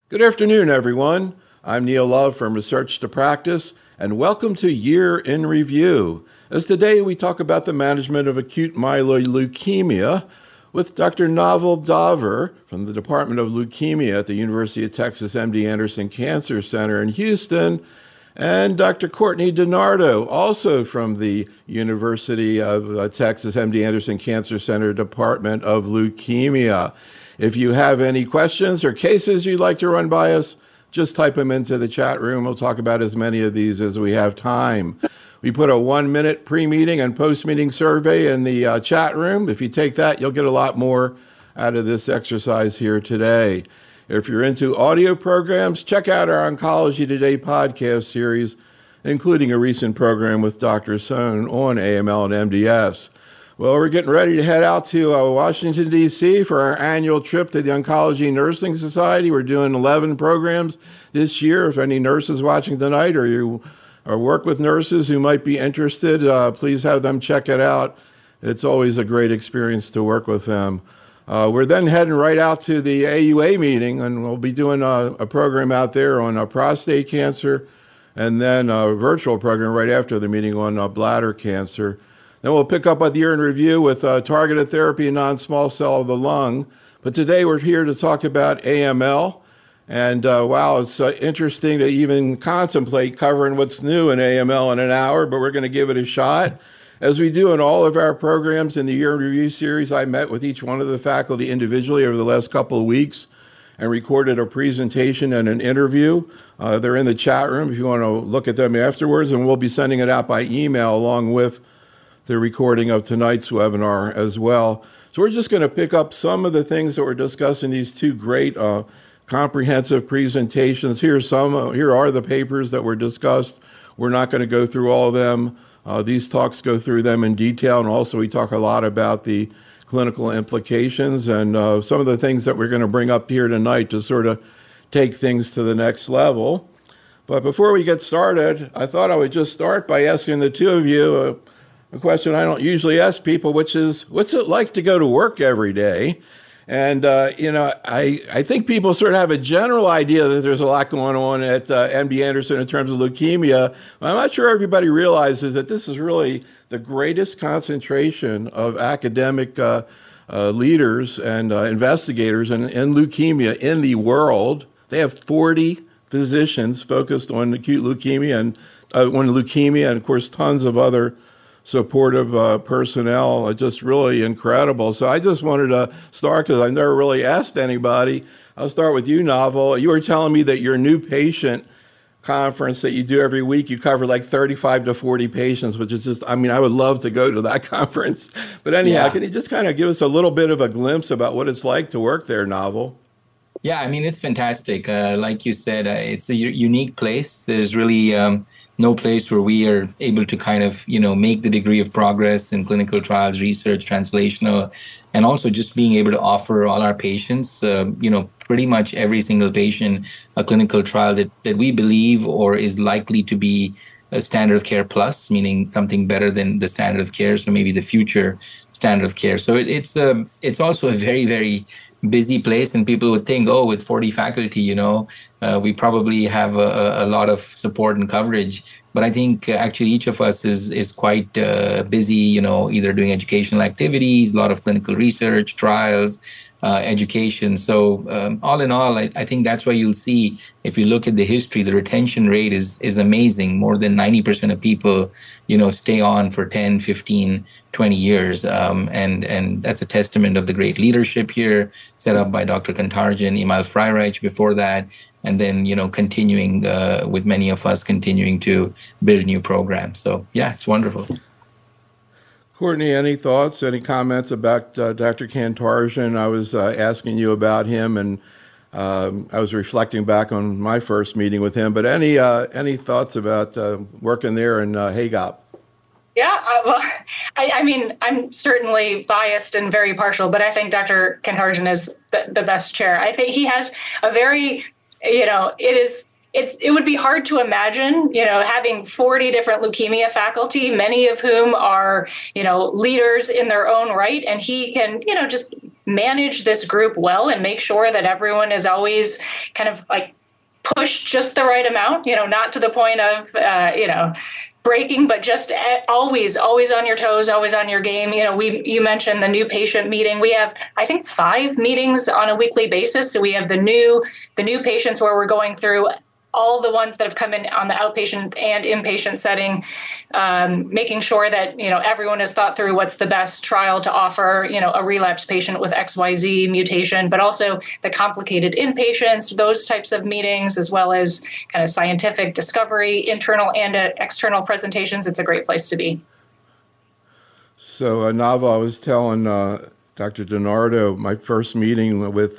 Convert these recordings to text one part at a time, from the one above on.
Good afternoon, everyone. I'm Neil Love from Research to Practice, and welcome to Year in Review. As today we talk about the management of acute myeloid leukemia with Dr. Naval Daver from the Department of Leukemia at the University of Texas MD Anderson Cancer Center in Houston, and Dr. Courtney DiNardo, also from the University of Texas MD Anderson Cancer Center Department of Leukemia. If you have any questions or cases you'd like to run by us, just type them into the chat room. We'll talk about as many of these as we have time. We put a 1-minute pre-meeting and post-meeting survey in the chat room. If you take that, you'll get a lot more out of this exercise here today. If you're into audio programs, check out our Oncology Today podcast series, including a recent program with Dr. Sohn on AML and MDS. Well, we're getting ready to head out to Washington, D.C. for our annual trip to the Oncology Nursing Society. We're doing 11 programs this year. If any nurses watching tonight or you work with nurses who might be interested, please have them check it out. It's always a great experience to work with them. We're then heading right out to the AUA meeting, and we'll be doing a program out there on prostate cancer, and then a virtual program right after the meeting on bladder cancer. Then we'll pick up with Year in Review with targeted therapy in non-small cell of the lung. But today we're here to talk about AML. And wow, it's interesting to even contemplate covering what's new in AML in an hour, but we're going to give it a shot. As we do in all of our programs in the Year in Review series, I met with each one of the faculty individually over the last couple of weeks and recorded a presentation and an interview. They're in the chat room if you want to look at them afterwards, and we'll be sending it out by email along with the recording of tonight's webinar as well. So we're just going to pick up some of the things that were discussed in these two great comprehensive presentations. Here are the papers that were discussed. We're not going to go through all of them. These talks go through them in detail, and also we talk a lot about the clinical implications and some of the things that we're going to bring up here tonight to sort of take things to the next level. But before we get started, I thought I would just start by asking the two of you a question I don't usually ask people, which is, what's it like to go to work every day? And, I think people sort of have a general idea that there's a lot going on at MD Anderson in terms of leukemia. I'm not sure everybody realizes that this is really the greatest concentration of academic leaders and investigators in leukemia in the world. They have 40 physicians focused on acute leukemia and of course, tons of other supportive personnel, just really incredible. So I just wanted to start, because I never really asked anybody. I'll start with you, Naval. You were telling me that your new patient conference that you do every week, you cover like 35 to 40 patients, which is just, I would love to go to that conference. But anyhow, Can you just kind of give us a little bit of a glimpse about what it's like to work there, Naval? Yeah, it's fantastic. Like you said, it's a unique place. There's really no place where we are able to kind of, make the degree of progress in clinical trials, research, translational, and also just being able to offer all our patients, pretty much every single patient, a clinical trial that we believe or is likely to be a standard of care plus, meaning something better than the standard of care, so maybe the future standard of care. So it's also a very, very busy place, and people would think, oh, with 40 faculty, we probably have a lot of support and coverage. But I think actually each of us is quite busy, either doing educational activities, a lot of clinical research, trials, education. So all in all, I think that's why you'll see, if you look at the history, the retention rate is amazing. More than 90% of people, stay on for 10, 15, 20 years. And that's a testament of the great leadership here, set up by Dr. Kantarjian, Emil Freireich before that, and then, continuing with many of us continuing to build new programs. So, yeah, it's wonderful. Courtney, any thoughts, any comments about Dr. Kantarjian? I was asking you about him, and I was reflecting back on my first meeting with him. But any thoughts about working there in HAGOP? Yeah, I'm certainly biased and very partial, but I think Dr. Kantarjian is the best chair. I think he has a very, it would be hard to imagine, having 40 different leukemia faculty, many of whom are, leaders in their own right. And he can, just manage this group well and make sure that everyone is always kind of like pushed just the right amount, not to the point of, breaking, but just always on your toes, always on your game. You mentioned the new patient meeting. We have, I think, 5 meetings on a weekly basis. So we have the new patients where we're going through all the ones that have come in on the outpatient and inpatient setting, making sure that, everyone has thought through what's the best trial to offer, a relapse patient with XYZ mutation, but also the complicated inpatients, those types of meetings, as well as kind of scientific discovery, internal and external presentations. It's a great place to be. So, Nava, I was telling Dr. DiNardo, my first meeting with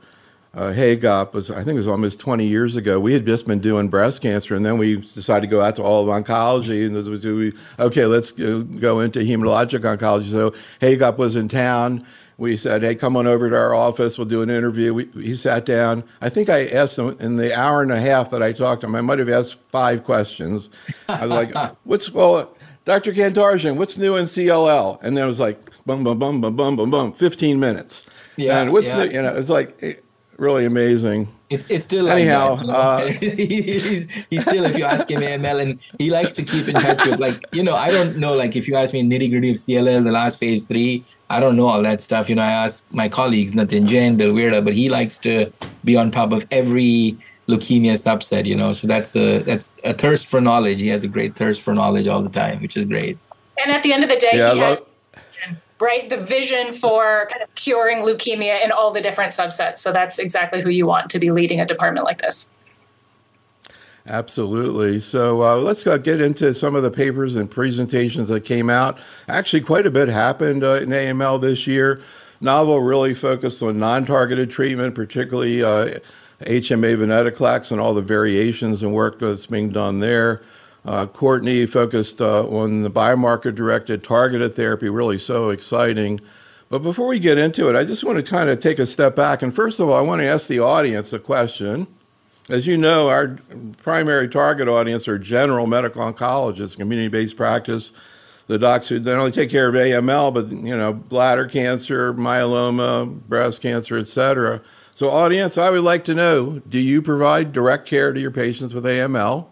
HAGOP was, I think it was almost 20 years ago. We had just been doing breast cancer, and then we decided to go out to all of oncology, and okay, let's go into hematologic oncology. So HAGOP was in town. We said, hey, come on over to our office. We'll do an interview. He sat down. I think I asked him in the hour and a half that I talked to him, I might have asked 5 questions. I was like, Dr. Kantarjian, what's new in CLL? And then it was like, boom, boom, boom, boom, boom, boom, boom, 15 minutes. Yeah, and what's new? It's like... really amazing. It's still like anyhow. That, he's still, if you ask him AML, and he likes to keep in touch with, I don't know, if you ask me nitty gritty of CLL, the last phase 3, I don't know all that stuff. I ask my colleagues, Nathan Jain, Bill Weirda, but he likes to be on top of every leukemia subset. So that's a thirst for knowledge. He has a great thirst for knowledge all the time, which is great. And at the end of the day, he has the vision for kind of curing leukemia in all the different subsets. So that's exactly who you want to be leading a department like this. Absolutely. So let's get into some of the papers and presentations that came out. Actually, quite a bit happened in AML this year. Naval really focused on non-targeted treatment, particularly HMA venetoclax and all the variations and work that's being done there. Courtney focused on the biomarker-directed targeted therapy, really so exciting. But before we get into it, I just want to kind of take a step back. And first of all, I want to ask the audience a question. As you know, our primary target audience are general medical oncologists, community-based practice, the docs who not only take care of AML, but, bladder cancer, myeloma, breast cancer, et cetera. So audience, I would like to know, do you provide direct care to your patients with AML?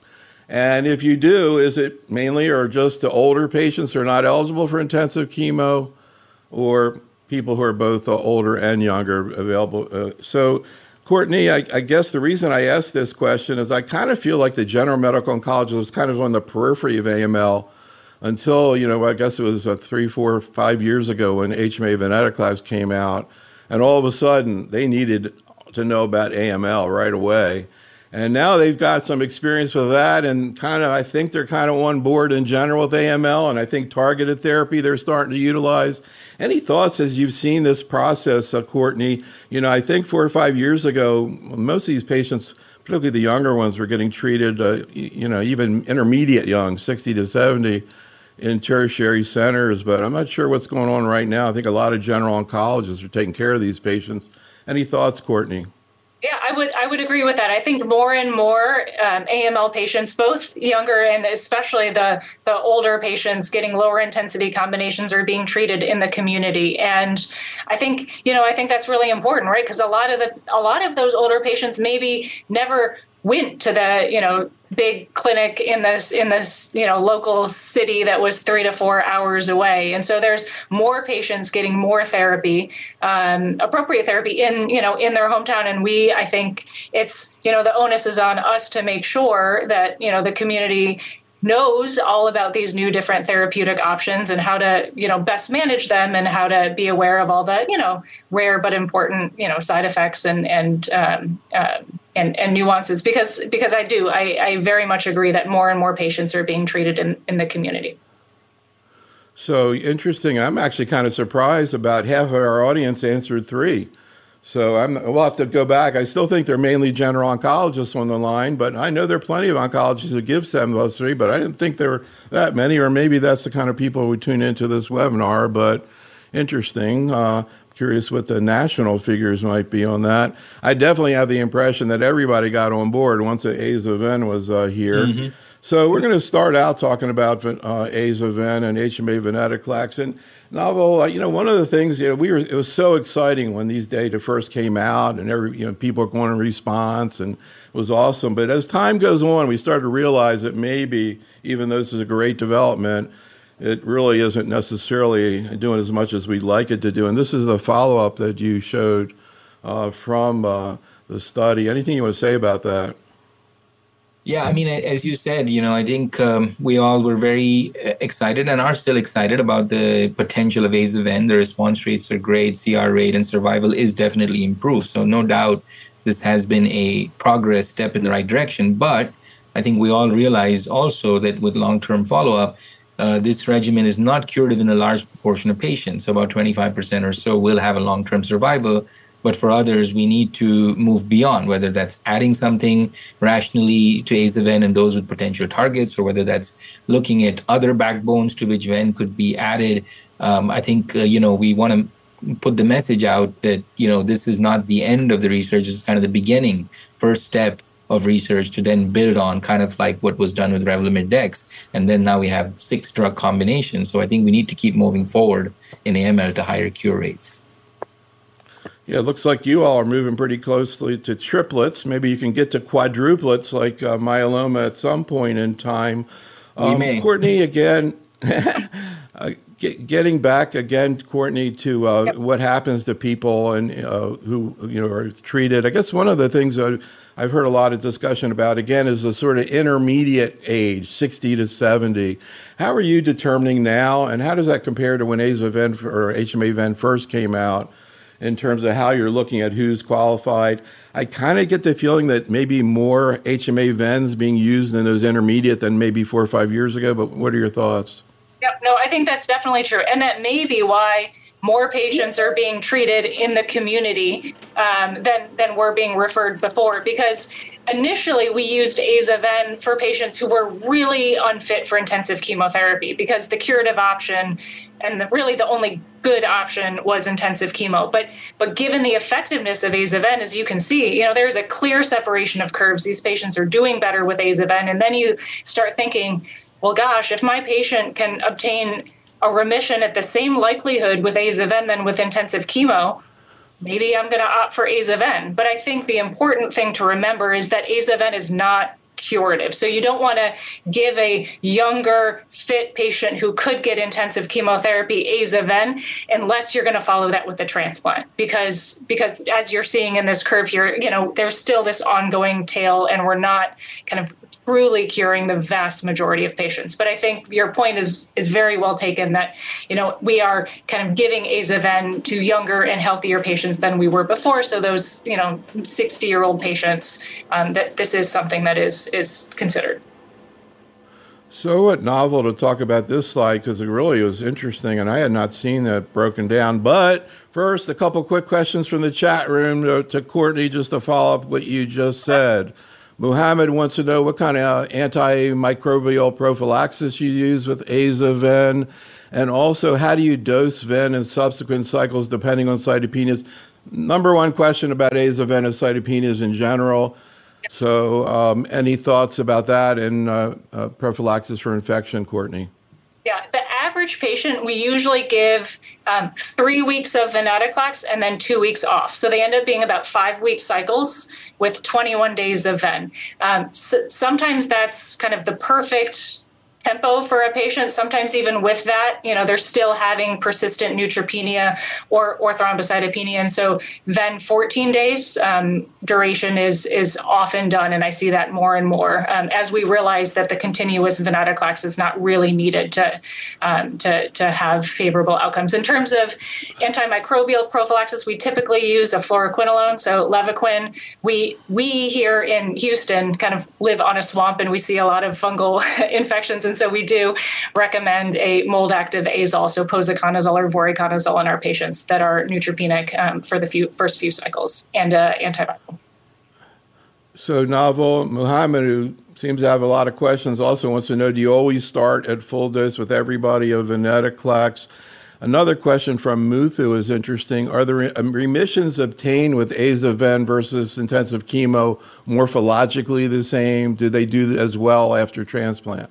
And if you do, is it mainly or just the older patients who are not eligible for intensive chemo, or people who are both older and younger available? So, Courtney, I guess the reason I asked this question is I kind of feel like the general medical oncologist was kind of on the periphery of AML until, I guess it was 3, 4, 5 years ago when HMA venetoclax came out. And all of a sudden, they needed to know about AML right away. And now they've got some experience with that, and I think they're kind of on board in general with AML, and I think targeted therapy they're starting to utilize. Any thoughts as you've seen this process, Courtney? I think 4 or 5 years ago, most of these patients, particularly the younger ones, were getting treated, even intermediate young, 60 to 70, in tertiary centers. But I'm not sure what's going on right now. I think a lot of general oncologists are taking care of these patients. Any thoughts, Courtney? Yeah, I would agree with that. I think more and more AML patients, both younger and especially the older patients, getting lower intensity combinations are being treated in the community, and I think that's really important, right? Because a lot of those older patients maybe never went to the big clinic in this local city that was 3 to 4 hours away, and so there's more patients getting more therapy, appropriate therapy in their hometown, and I think it's the onus is on us to make sure that the community knows all about these new different therapeutic options and how to best manage them and how to be aware of all the rare but important side effects and nuances, because I very much agree that more and more patients are being treated in the community. So interesting. I'm actually kind of surprised about half of our audience answered 3. So we'll have to go back. I still think they're mainly general oncologists on the line, but I know there are plenty of oncologists who give 7+3, but I didn't think there were that many, or maybe that's the kind of people who tune into this webinar, but interesting. Curious what the national figures might be on that. I definitely have the impression that everybody got on board once the Aza-Ven was here. Mm-hmm. So we're going to start out talking about Aza-Ven and HMA venetoclax. And Naval, one of the things, it was so exciting when these data first came out, and people were going in response, and it was awesome. But as time goes on, we started to realize that maybe, even though this is a great development, it really isn't necessarily doing as much as we'd like it to do. And this is the follow-up that you showed from the study. Anything you want to say about that? Yeah, I mean, as you said, I think we all were very excited and are still excited about the potential of Aza-Ven. The response rates are great, CR rate and survival is definitely improved. So no doubt this has been a progress step in the right direction. But I think we all realize also that with long-term follow-up, this regimen is not curative in a large proportion of patients. So about 25% or so will have a long-term survival. But for others, we need to move beyond, whether that's adding something rationally to Aza-Ven and those with potential targets, or whether that's looking at other backbones to which Ven could be added. I think, we want to put the message out that, this is not the end of the research. It's kind of the beginning, first step of research to then build on, kind of like what was done with Revlimid Dex. And then now we have 6 drug combinations. So I think we need to keep moving forward in AML to higher cure rates. Yeah, it looks like you all are moving pretty closely to triplets. Maybe you can get to quadruplets like myeloma at some point in time. We may. Courtney, again, getting back again, Courtney, to what happens to people and who are treated. I guess one of the things that I've heard a lot of discussion about, again, is the sort of intermediate age, 60 to 70. How are you determining now, and how does that compare to when Aza-Ven or HMA-Ven first came out, in terms of how you're looking at who's qualified? I kind of get the feeling that maybe more HMA-Vens being used in those intermediate than maybe 4 or 5 years ago, but what are your thoughts? Yep, no, I think that's definitely true. And that may be why more patients are being treated in the community than were being referred before, because initially we used Aza-Ven for patients who were really unfit for intensive chemotherapy, because the curative option and really the only good option was intensive chemo. But given the effectiveness of Aza-Ven, as you can see, there's a clear separation of curves. These patients are doing better with Aza-Ven. And then you start thinking, well, gosh, if my patient can obtain a remission at the same likelihood with Aza-Ven than with intensive chemo, maybe I'm going to opt for Aza-Ven. But I think the important thing to remember is that Aza-Ven is not curative. So you don't want to give a younger, fit patient who could get intensive chemotherapy Aza-Ven unless you're going to follow that with a transplant. Because as you're seeing in this curve here, there's still this ongoing tail, and we're not kind of truly curing the vast majority of patients. But I think your point is very well taken, that, we are kind of giving Aza-Ven to younger and healthier patients than we were before. So those, 60-year-old patients, that this is something that is considered. So what novel to talk about this slide, because it really was interesting, and I had not seen that broken down. But first, a couple quick questions from the chat room to Courtney, just to follow up what you just said. Muhammad wants to know what kind of antimicrobial prophylaxis you use with Aza-Ven, and also how do you dose Ven in subsequent cycles depending on cytopenias? Number one question about Aza-Ven is cytopenias in general. So any thoughts about that and prophylaxis for infection, Courtney? Yeah, the average patient, we usually give 3 weeks of venetoclax and then 2 weeks off. So they end up being about 5-week cycles with 21 days of Ven. Sometimes that's kind of the perfect tempo for a patient. Sometimes even with that, they're still having persistent neutropenia or thrombocytopenia. And so Ven 14 days duration is often done. And I see that more and more as we realize that the continuous venetoclax is not really needed to have favorable outcomes. In terms of antimicrobial prophylaxis, we typically use a fluoroquinolone, so Levaquin. We here in Houston kind of live on a swamp, and we see a lot of fungal infections. And so we do recommend a mold-active azole, so posaconazole or voriconazole in our patients that are neutropenic for the first few cycles, and antiviral. So Naval, Muhammad, who seems to have a lot of questions, also wants to know, do you always start at full dose with everybody of venetoclax? Another question from Muthu is interesting. Are the remissions obtained with Aza-Ven versus intensive chemo morphologically the same? Do they do as well after transplant?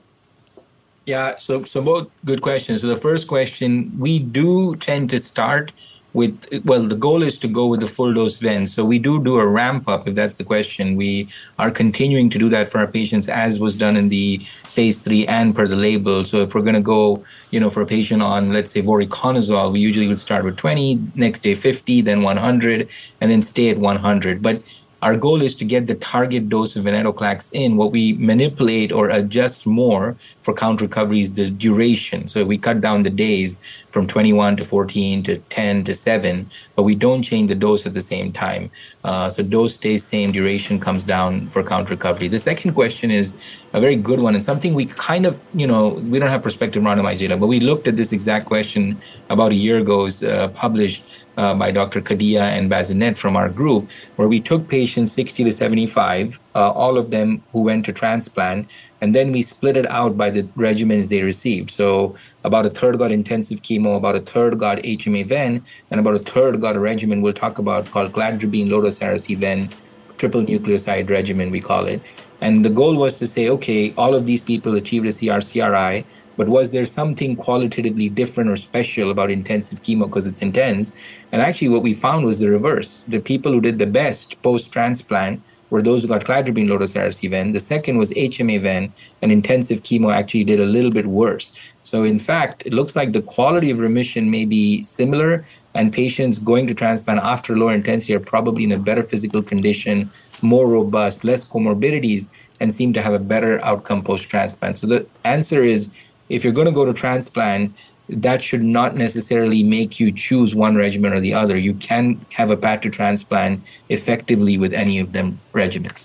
Yeah, so both good questions. So the first question, we do tend to start with, well, the goal is to go with the full dose ven. So we do a ramp up, if that's the question. We are continuing to do that for our patients, as was done in the phase 3 and per the label. So if we're going to go, for a patient on, let's say, voriconazole, we usually would start with 20, next day 50, then 100, and then stay at 100. But our goal is to get the target dose of venetoclax in. What we manipulate or adjust more for count recovery is the duration. So we cut down the days from 21 to 14 to 10 to 7, but we don't change the dose at the same time. So dose stays same, duration comes down for count recovery. The second question is a very good one, and something we kind of, we don't have prospective randomized data, but we looked at this exact question about a year ago. It was published by Dr. Kadia and Bazinet from our group, where we took patients 60 to 75, all of them who went to transplant, and then we split it out by the regimens they received. So about a third got intensive chemo, about a third got HMA-Ven, and about a third got a regimen we'll talk about called cladribine, low-dose Ara-C-Ven, triple nucleoside regimen, we call it. And the goal was to say, okay, all of these people achieved a CR/CRi, but was there something qualitatively different or special about intensive chemo because it's intense? And actually what we found was the reverse. The people who did the best post-transplant were those who got cladribine, low-dose Ara-C-Ven. The second was HMA-Ven, and intensive chemo actually did a little bit worse. So in fact, it looks like the quality of remission may be similar, and patients going to transplant after lower intensity are probably in a better physical condition, more robust, less comorbidities, and seem to have a better outcome post-transplant. So the answer is, if you're going to go to transplant, that should not necessarily make you choose one regimen or the other. You can have a path to transplant effectively with any of them regimens.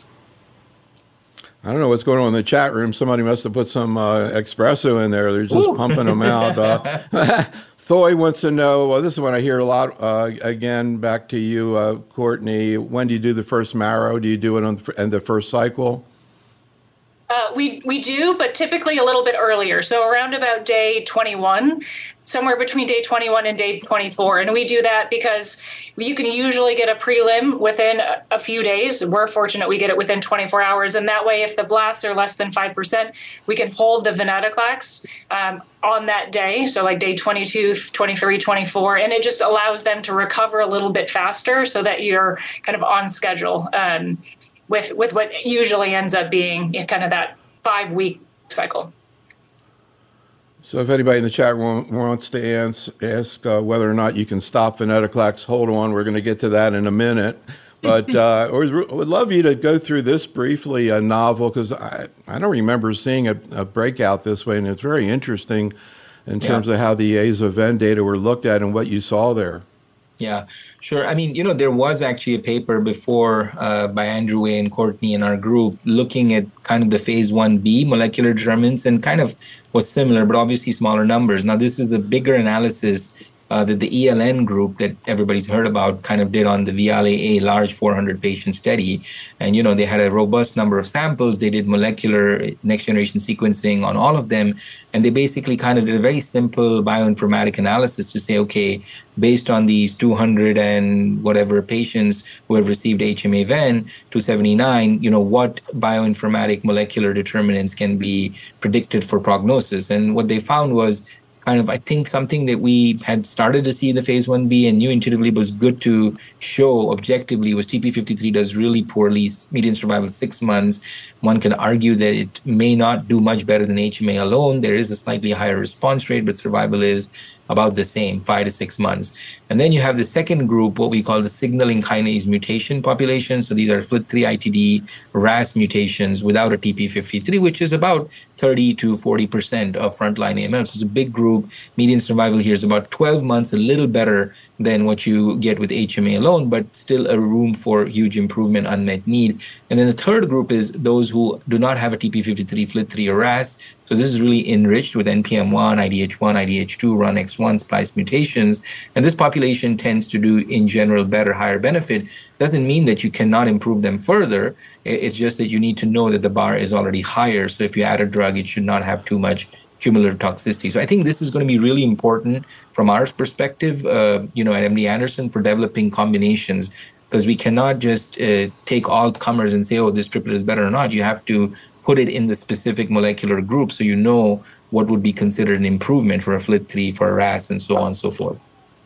I don't know what's going on in the chat room. Somebody must have put some espresso in there. They're just pumping them out. Thoy wants to know, well, this is one I hear a lot. Again, back to you, Courtney. When do you do the first marrow? Do you do it on the first cycle? We do, but typically a little bit earlier. So around about day 21, somewhere between day 21 and day 24. And we do that because you can usually get a prelim within a few days. We're fortunate we get it within 24 hours. And that way, if the blasts are less than 5%, we can hold the venetoclax on that day. So like day 22, 23, 24. And it just allows them to recover a little bit faster so that you're kind of on schedule. With what usually ends up being kind of that 5-week cycle. So if anybody in the chat room wants to ask whether or not you can stop venetoclax, hold on, we're going to get to that in a minute. But I would love you to go through this briefly, a novel, because I don't remember seeing a breakout this way, and it's very interesting in terms of how the Aza-Ven data were looked at and what you saw there. Yeah, sure. I mean, there was actually a paper before by Andrew Way and Courtney in our group looking at kind of the phase 1b molecular determinants, and kind of was similar, but obviously smaller numbers. Now, this is a bigger analysis that the ELN group that everybody's heard about kind of did on the VIALE-A large 400 patient study. And, they had a robust number of samples. They did molecular next generation sequencing on all of them. And they basically kind of did a very simple bioinformatic analysis to say, okay, based on these 200 and whatever patients who have received HMA-Ven, 279, what bioinformatic molecular determinants can be predicted for prognosis. And what they found was kind of, I think, something that we had started to see in the phase 1b and knew intuitively was good to show objectively was TP53 does really poorly, median survival 6 months. One can argue that it may not do much better than HMA alone. There is a slightly higher response rate, but survival is about the same, 5 to 6 months. And then you have the second group, what we call the signaling kinase mutation population. So these are FLT3-ITD RAS mutations without a TP53, which is about 30 to 40% of frontline AML. So it's a big group. Median survival here is about 12 months, a little better than what you get with HMA alone, but still a room for huge improvement, unmet need. And then the third group is those who do not have a TP53, FLT3, or RAS. So this is really enriched with NPM1, IDH1, IDH2, RUNX1 splice mutations. And this population tends to do, in general, better, higher benefit. Doesn't mean that you cannot improve them further. It's just that you need to know that the bar is already higher. So if you add a drug, it should not have too much cumulative toxicity. So I think this is going to be really important from our perspective, at MD Anderson for developing combinations, because we cannot just take all comers and say, oh, this triplet is better or not. You have to put it in the specific molecular group so you know what would be considered an improvement for a FLT3, for a RAS, and so on and so forth.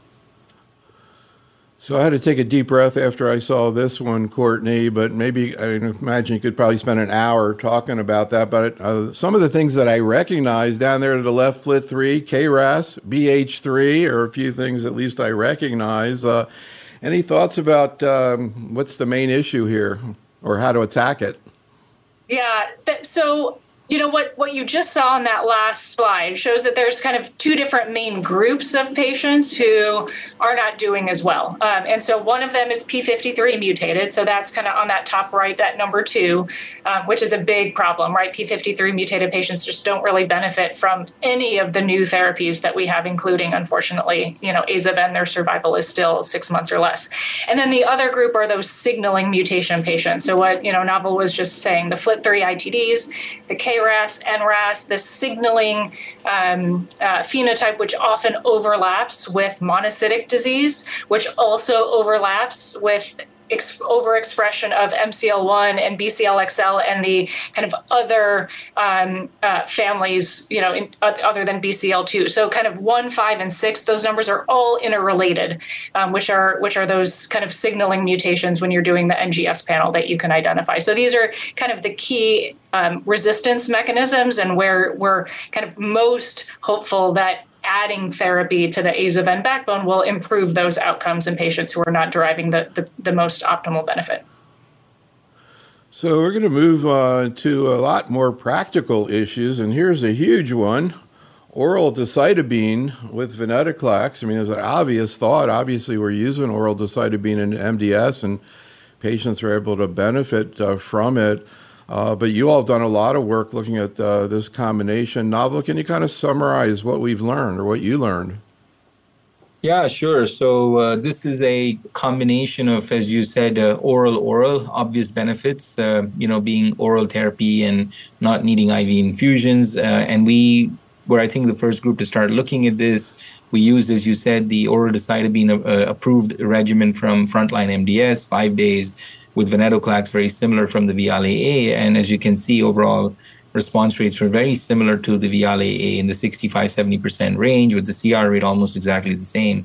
So I had to take a deep breath after I saw this one, Courtney, but maybe I imagine you could probably spend an hour talking about that. But some of the things that I recognize down there to the left, FLT3, KRAS, BH3, are a few things at least I recognize. Any thoughts about what's the main issue here or how to attack it? Yeah, so what you just saw on that last slide shows that there's kind of two different main groups of patients who are not doing as well. And so one of them is P53 mutated. So that's kind of on that top right, that number 2, which is a big problem, right? P53 mutated patients just don't really benefit from any of the new therapies that we have, including, unfortunately, Aza-Ven, their survival is still 6 months or less. And then the other group are those signaling mutation patients. So what, Naval was just saying, the FLT3 ITDs, the KRAS, NRAS, the signaling phenotype, which often overlaps with monocytic disease, which also overlaps with overexpression of MCL1 and BCL-XL and the kind of other families, other than BCL2. So kind of 1, 5, and 6, those numbers are all interrelated, which are those kind of signaling mutations when you're doing the NGS panel that you can identify. So these are kind of the key resistance mechanisms, and where we're kind of most hopeful that adding therapy to the Aza-Ven backbone will improve those outcomes in patients who are not deriving the most optimal benefit. So we're going to move to a lot more practical issues, and here's a huge one. Oral decitabine with venetoclax. I mean, it's an obvious thought. Obviously, we're using oral decitabine in MDS, and patients are able to benefit from it. But you all have done a lot of work looking at this combination. Naval, can you kind of summarize what we've learned or what you learned? Yeah, sure. So this is a combination of, as you said, oral, obvious benefits, being oral therapy and not needing IV infusions. And we were, I think, the first group to start looking at this. We used, as you said, the oral decitabine approved regimen from Frontline MDS, 5 days, with venetoclax, very similar from the VIALE-A. And as you can see, overall response rates were very similar to the VIALE-A in the 65-70% range, with the CR rate almost exactly the same,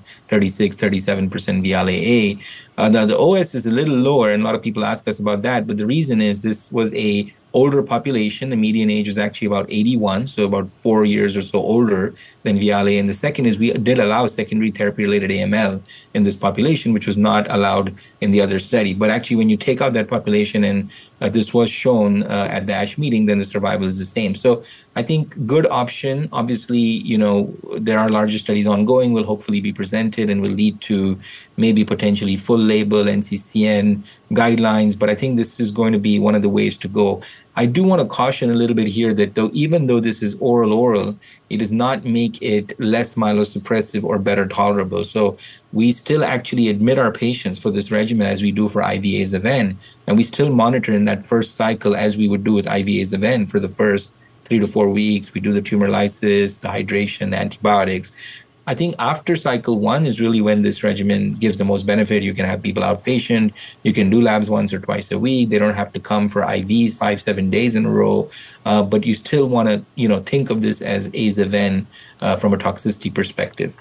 36-37% VIALE-A. The OS is a little lower, and a lot of people ask us about that. But the reason is this was a older population. The median age was actually about 81, so about 4 years or so older than VIALE. And the second is we did allow secondary therapy-related AML in this population, which was not allowed in the other study. But actually, when you take out that population, and this was shown at the ASH meeting, then the survival is the same. So I think good option. Obviously, there are larger studies ongoing, will hopefully be presented and will lead to maybe potentially full label NCCN guidelines. But I think this is going to be one of the ways to go. I do want to caution a little bit here that even though this is oral, it does not make it less myelosuppressive or better tolerable. So we still actually admit our patients for this regimen as we do for IV Aza-Ven, and we still monitor in that first cycle as we would do with IV Aza-Ven for the first 3 to 4 weeks. We do the tumor lysis, the hydration, the antibiotics. I think after cycle 1 is really when this regimen gives the most benefit. You can have people outpatient. You can do labs once or twice a week. They don't have to come for IVs 5-7 days in a row. But you still want to, think of this as Aza-Ven from a toxicity perspective.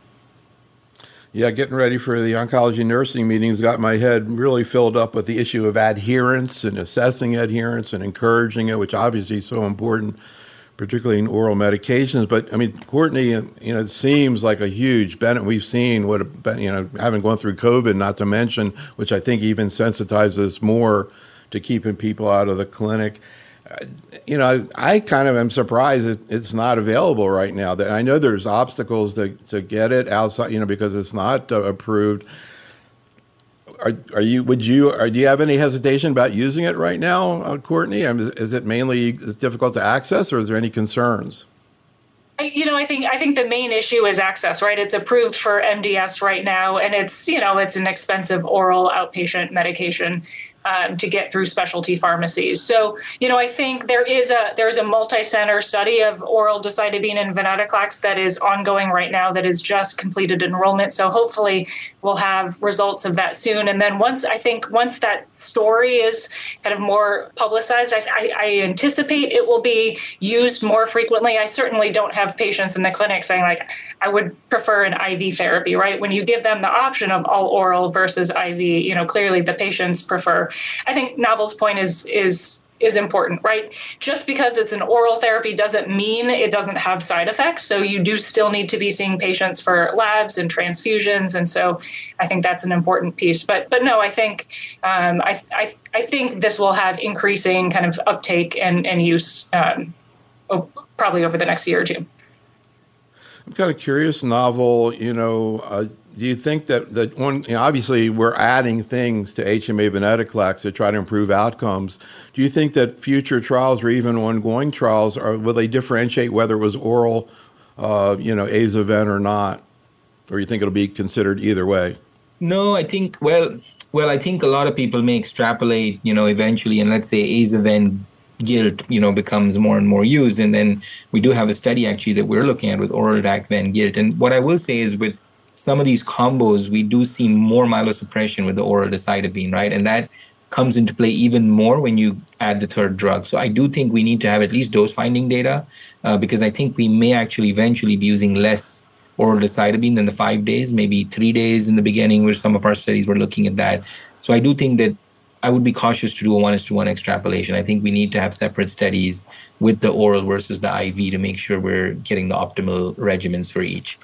Yeah, getting ready for the oncology nursing meetings got my head really filled up with the issue of adherence and assessing adherence and encouraging it, which obviously is so important, particularly in oral medications. But I mean, Courtney, it seems like a huge benefit. We've seen having gone through COVID, not to mention, which I think even sensitizes us more to keeping people out of the clinic. I kind of am surprised it's not available right now. That I know there's obstacles to get it outside, because it's not approved. Do you have any hesitation about using it right now, Courtney? Is it mainly difficult to access, or is there any concerns? I think the main issue is access, right? It's approved for MDS right now, and it's an expensive oral outpatient medication. to get through specialty pharmacies. So, I think there's a multi-center study of oral decitabine and venetoclax that is ongoing right now that has just completed enrollment. So hopefully we'll have results of that soon. And then once that story is kind of more publicized, I anticipate it will be used more frequently. I certainly don't have patients in the clinic saying like, I would prefer an IV therapy, right? When you give them the option of all oral versus IV, clearly the patients prefer. I think Naval's point is important, right? Just because it's an oral therapy doesn't mean it doesn't have side effects. So you do still need to be seeing patients for labs and transfusions, and so I think that's an important piece. But no, I think I think this will have increasing kind of uptake and use probably over the next year or two. I'm kind of curious, Naval, do you think that one, obviously we're adding things to HMA venetoclax to try to improve outcomes. Do you think that future trials or even ongoing trials, will they differentiate whether it was oral, Aza-Ven or not? Or you think it'll be considered either way? No, I think, I think a lot of people may extrapolate, eventually, and let's say Aza-Ven Gilt, becomes more and more used. And then we do have a study actually that we're looking at with oral Rac-Ven Gilt. And what I will say is with some of these combos, we do see more myelosuppression with the oral decitabine, right? And that comes into play even more when you add the third drug. So I do think we need to have at least dose-finding data because I think we may actually eventually be using less oral decitabine than the 5 days, maybe 3 days in the beginning where some of our studies were looking at that. So I do think that I would be cautious to do a 1:1 extrapolation. I think we need to have separate studies with the oral versus the IV to make sure we're getting the optimal regimens for each.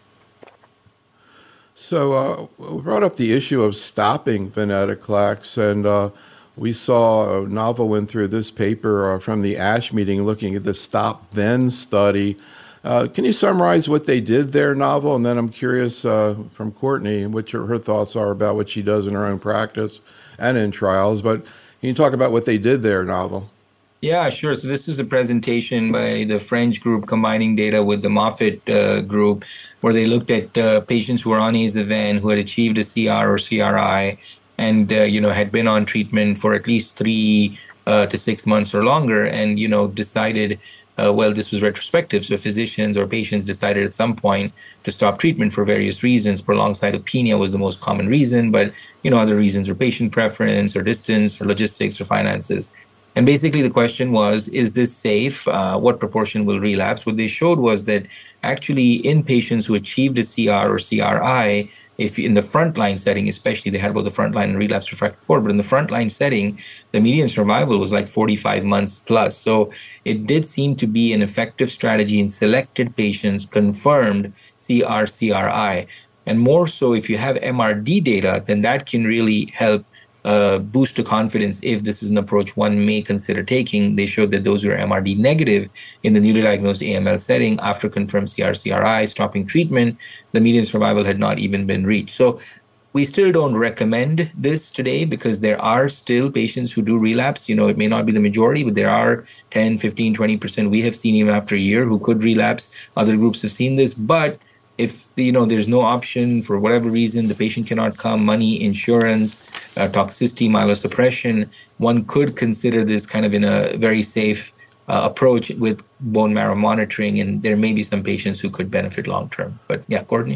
So we brought up the issue of stopping venetoclax, and we saw Naval went through this paper from the ASH meeting looking at the Stop-Ven study. Can you summarize what they did there, Naval? And then I'm curious from Courtney what her thoughts are about what she does in her own practice and in trials. But can you talk about what they did there, Naval? Yeah, sure. So this was a presentation by the French group combining data with the Moffitt group, where they looked at patients who were on Aza-Ven who had achieved a CR or CRI and, had been on treatment for at least 3 to 6 months or longer and, decided, this was retrospective. So physicians or patients decided at some point to stop treatment for various reasons. Prolonged cytopenia was the most common reason, but, other reasons were patient preference or distance or logistics or finances. And basically the question was, is this safe? What proportion will relapse? What they showed was that actually in patients who achieved a CR or CRI, if in the frontline setting, especially they had both the frontline and relapse refractory cohort, but in the frontline setting, the median survival was like 45 months plus. So it did seem to be an effective strategy in selected patients, confirmed CR, CRI. And more so if you have MRD data, then that can really help boost the confidence if this is an approach one may consider taking. They showed that those who are MRD negative in the newly diagnosed AML setting after confirmed CR/CRI, stopping treatment, the median survival had not even been reached. So we still don't recommend this today because there are still patients who do relapse. It may not be the majority, but there are 10, 15, 20% we have seen even after a year who could relapse. Other groups have seen this, but if there's no option for whatever reason, the patient cannot come, money, insurance, toxicity, myelosuppression, one could consider this kind of in a very safe approach with bone marrow monitoring, and there may be some patients who could benefit long term. But yeah, Courtney.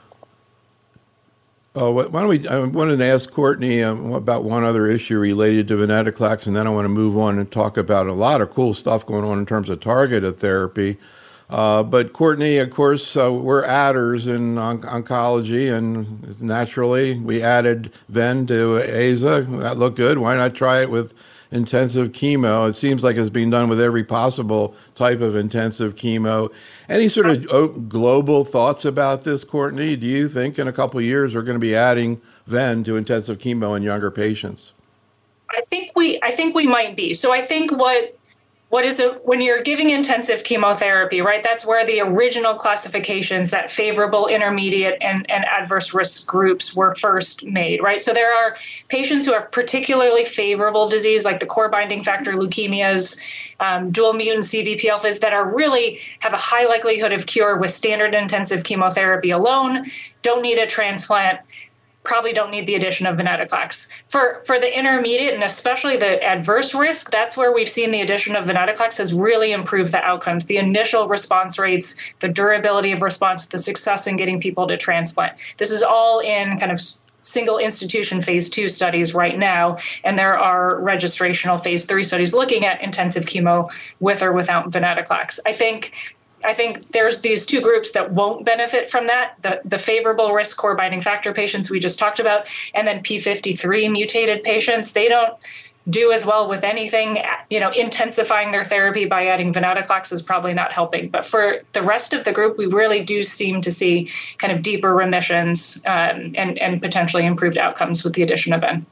I wanted to ask Courtney about one other issue related to venetoclax, and then I want to move on and talk about a lot of cool stuff going on in terms of targeted therapy. But Courtney, of course, we're adders in oncology, and naturally we added Ven to Aza. That looked good. Why not try it with intensive chemo? It seems like it's being done with every possible type of intensive chemo. Any sort of global thoughts about this, Courtney? Do you think in a couple of years we're going to be adding Ven to intensive chemo in younger patients? I think we might be. So I think what is it when you're giving intensive chemotherapy, right? That's where the original classifications, that favorable, intermediate, and adverse risk groups were first made, right? So there are patients who have particularly favorable disease, like the core binding factor leukemias, dual mutant CBP alphas that are really have a high likelihood of cure with standard intensive chemotherapy alone, don't need a transplant. probably don't need the addition of venetoclax. For the intermediate and especially the adverse risk, that's where we've seen the addition of venetoclax has really improved the outcomes, the initial response rates, the durability of response, the success in getting people to transplant. This is all in kind of single institution phase 2 studies right now, and there are registrational phase 3 studies looking at intensive chemo with or without venetoclax. I think there's these two groups that won't benefit from that, the favorable risk core binding factor patients we just talked about, and then P53 mutated patients. They don't do as well with anything. Intensifying their therapy by adding venetoclax is probably not helping. But for the rest of the group, we really do seem to see kind of deeper remissions and potentially improved outcomes with the addition of Ven.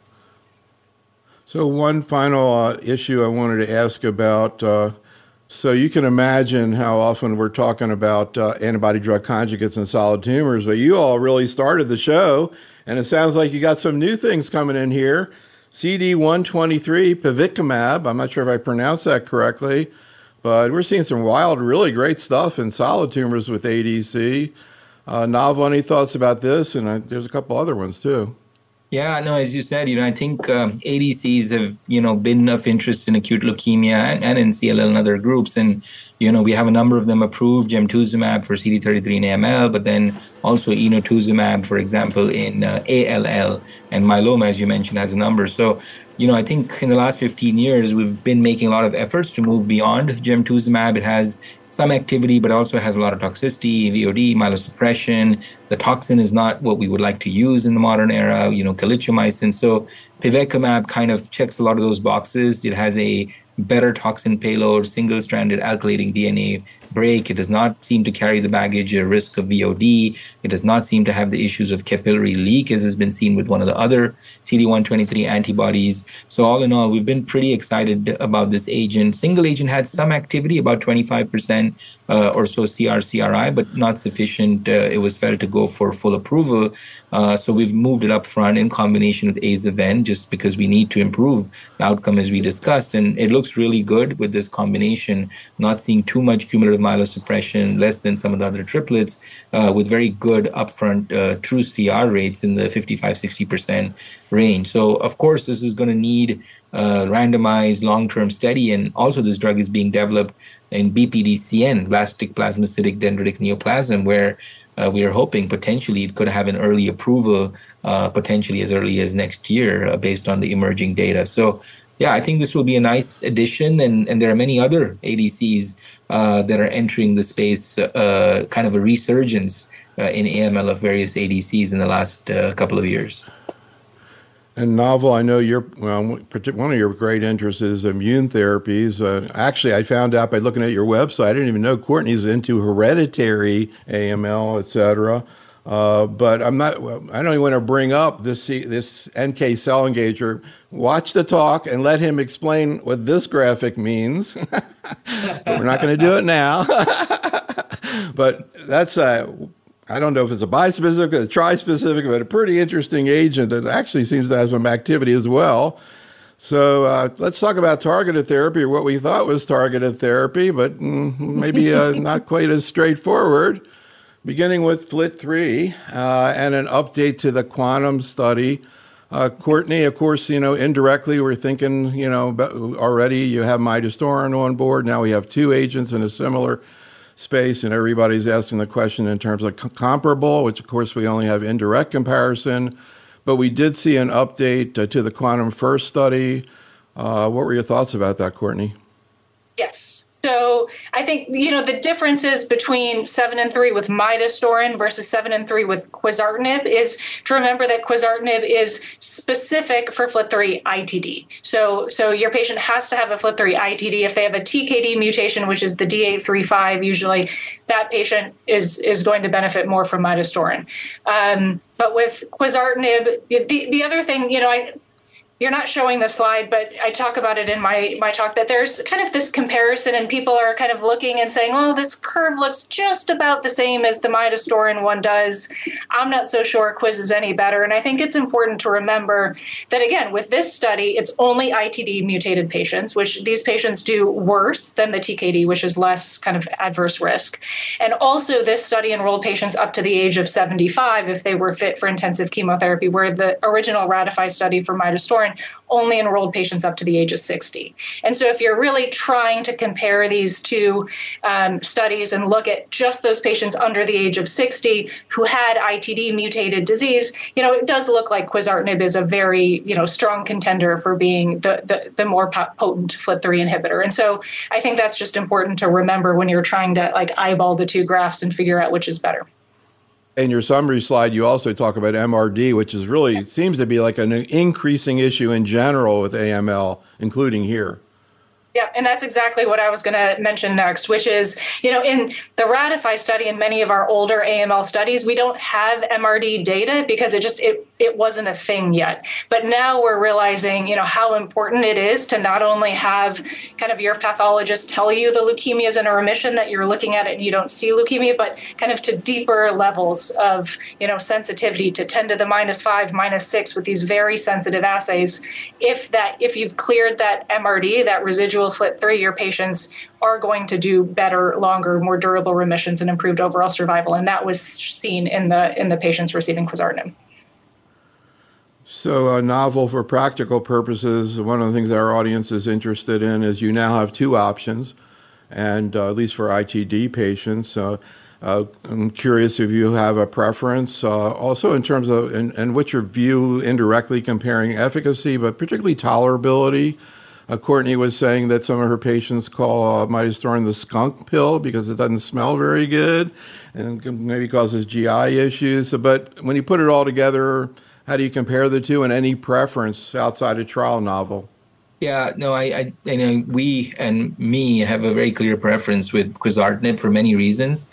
So one final issue I wanted to ask about. So you can imagine how often we're talking about antibody drug conjugates and solid tumors, but you all really started the show, and it sounds like you got some new things coming in here. CD123, pivekimab, I'm not sure if I pronounced that correctly, but we're seeing some wild, really great stuff in solid tumors with ADC. Naval, any thoughts about this? And there's a couple other ones too. Yeah, no, as you said, I think ADCs have, been of interest in acute leukemia and in CLL and other groups. And, we have a number of them approved, gemtuzumab for CD33 and AML, but then also inotuzumab, for example, in ALL, and myeloma, as you mentioned, has a number. So, I think in the last 15 years, we've been making a lot of efforts to move beyond gemtuzumab. It has some activity, but also has a lot of toxicity, VOD, myelosuppression. The toxin is not what we would like to use in the modern era, calicheamycin. So pivekimab kind of checks a lot of those boxes. It has a better toxin payload, single-stranded alkylating DNA break. It does not seem to carry the baggage or risk of VOD. It does not seem to have the issues of capillary leak, as has been seen with one of the other CD123 antibodies. So all in all, we've been pretty excited about this agent. Single agent had some activity, about 25% or so CR/CRI, but not sufficient. It was felt to go for full approval. So we've moved it up front in combination with Aza-Ven, just because we need to improve the outcome as we discussed. And it looks really good with this combination, not seeing too much cumulative myelosuppression, less than some of the other triplets, with very good upfront true CR rates in the 55-60% range. So, of course, this is going to need randomized long-term study. And also this drug is being developed in BPDCN, blastic plasmacytic dendritic neoplasm, where we are hoping potentially it could have an early approval, potentially as early as next year, based on the emerging data. So, yeah, I think this will be a nice addition, and there are many other ADCs that are entering the space, kind of a resurgence in AML of various ADCs in the last couple of years. And Naval, I know one of your great interests is immune therapies. Actually, I found out by looking at your website, I didn't even know Courtney's into hereditary AML, et cetera. But I don't even want to bring up this NK cell engager. Watch the talk and let him explain what this graphic means. But we're not going to do it now. But that's I don't know if it's a bispecific or a trispecific, but a pretty interesting agent that actually seems to have some activity as well. So let's talk about targeted therapy, or what we thought was targeted therapy, but maybe not quite as straightforward. Beginning with FLT3 and an update to the QUANTUM study. Courtney, of course, indirectly we're thinking, already you have midostaurin on board. Now we have two agents in a similar space, and everybody's asking the question in terms of comparable, which of course we only have indirect comparison. But we did see an update to the QUANTUM First study. What were your thoughts about that, Courtney? Yes. So I think, the differences between 7 and 3 with midostaurin versus 7 and 3 with quizartinib is to remember that quizartinib is specific for FLT3 ITD. So your patient has to have a FLT3 ITD. If they have a TKD mutation, which is the D835, usually that patient is going to benefit more from midostaurin. But with quizartinib, the other thing, You're not showing the slide, but I talk about it in my talk, that there's kind of this comparison, and people are kind of looking and saying, oh, this curve looks just about the same as the midostaurin one does. I'm not so sure Quiz is any better. And I think it's important to remember that, again, with this study, it's only ITD mutated patients, which these patients do worse than the TKD, which is less kind of adverse risk. And also this study enrolled patients up to the age of 75 if they were fit for intensive chemotherapy, where the original RATIFY study for midostaurin only enrolled patients up to the age of 60. And so if you're really trying to compare these two studies and look at just those patients under the age of 60 who had ITD mutated disease, it does look like quizartinib is a very, strong contender for being the more potent FLT3 inhibitor. And so I think that's just important to remember when you're trying to eyeball the two graphs and figure out which is better. In your summary slide, you also talk about MRD, which is really seems to be like an increasing issue in general with AML, including here. Yeah, and that's exactly what I was going to mention next, which is, in the RATIFY study and many of our older AML studies, we don't have MRD data because it wasn't a thing yet. But now we're realizing, how important it is to not only have kind of your pathologist tell you the leukemia is in a remission, that you're looking at it and you don't see leukemia, but kind of to deeper levels of, sensitivity to 10 to the -5, -6 with these very sensitive assays. If you've cleared that MRD, that residual FLT3, your patients are going to do better, longer, more durable remissions and improved overall survival. And that was seen in the patients receiving quizartinib. So novel for practical purposes, one of the things our audience is interested in is you now have two options, and at least for ITD patients. I'm curious if you have a preference, also in terms of, and what's your view indirectly comparing efficacy, but particularly tolerability. Courtney was saying that some of her patients call midostaurin the skunk pill because it doesn't smell very good and maybe causes GI issues. But when you put it all together, how do you compare the two, and any preference outside a trial novel? Yeah, no, I we and me have a very clear preference with quizartinib for many reasons.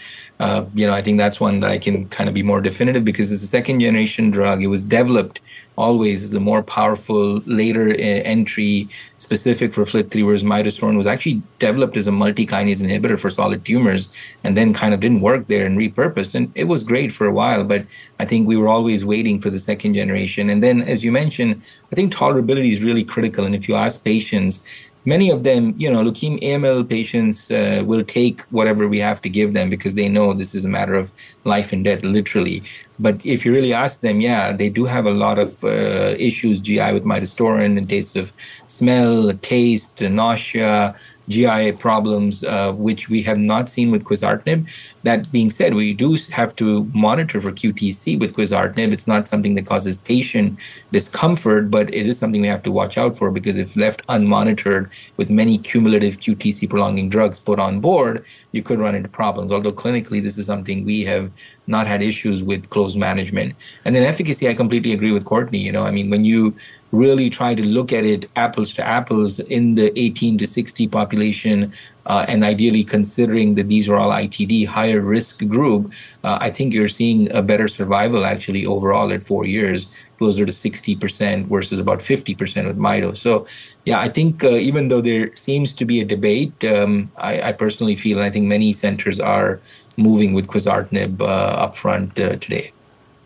I think that's one that I can kind of be more definitive because it's a second generation drug. It was developed always as a more powerful later entry specific for FLT3, whereas midostaurin was actually developed as a multi-kinase inhibitor for solid tumors and then kind of didn't work there and repurposed. And it was great for a while, but I think we were always waiting for the second generation. And then, as you mentioned, I think tolerability is really critical. And if you ask patients, many of them, leukemia AML patients will take whatever we have to give them because they know this is a matter of life and death, literally. But if you really ask them, they do have a lot of issues, GI with midostaurin, in taste of smell, taste, nausea, GI problems, which we have not seen with quizartinib. That being said, we do have to monitor for QTc with quizartinib. It's not something that causes patient discomfort, but it is something we have to watch out for because if left unmonitored with many cumulative QTc prolonging drugs put on board, you could run into problems. Although clinically, this is something we have not had issues with close management. And then efficacy, I completely agree with Courtney. When you really try to look at it apples to apples in the 18 to 60 population, and ideally considering that these are all ITD, higher risk group, I think you're seeing a better survival actually overall at 4 years, closer to 60% versus about 50% with Mido. So yeah, I think even though there seems to be a debate, I personally feel, and I think many centers are moving with quizartinib up front today.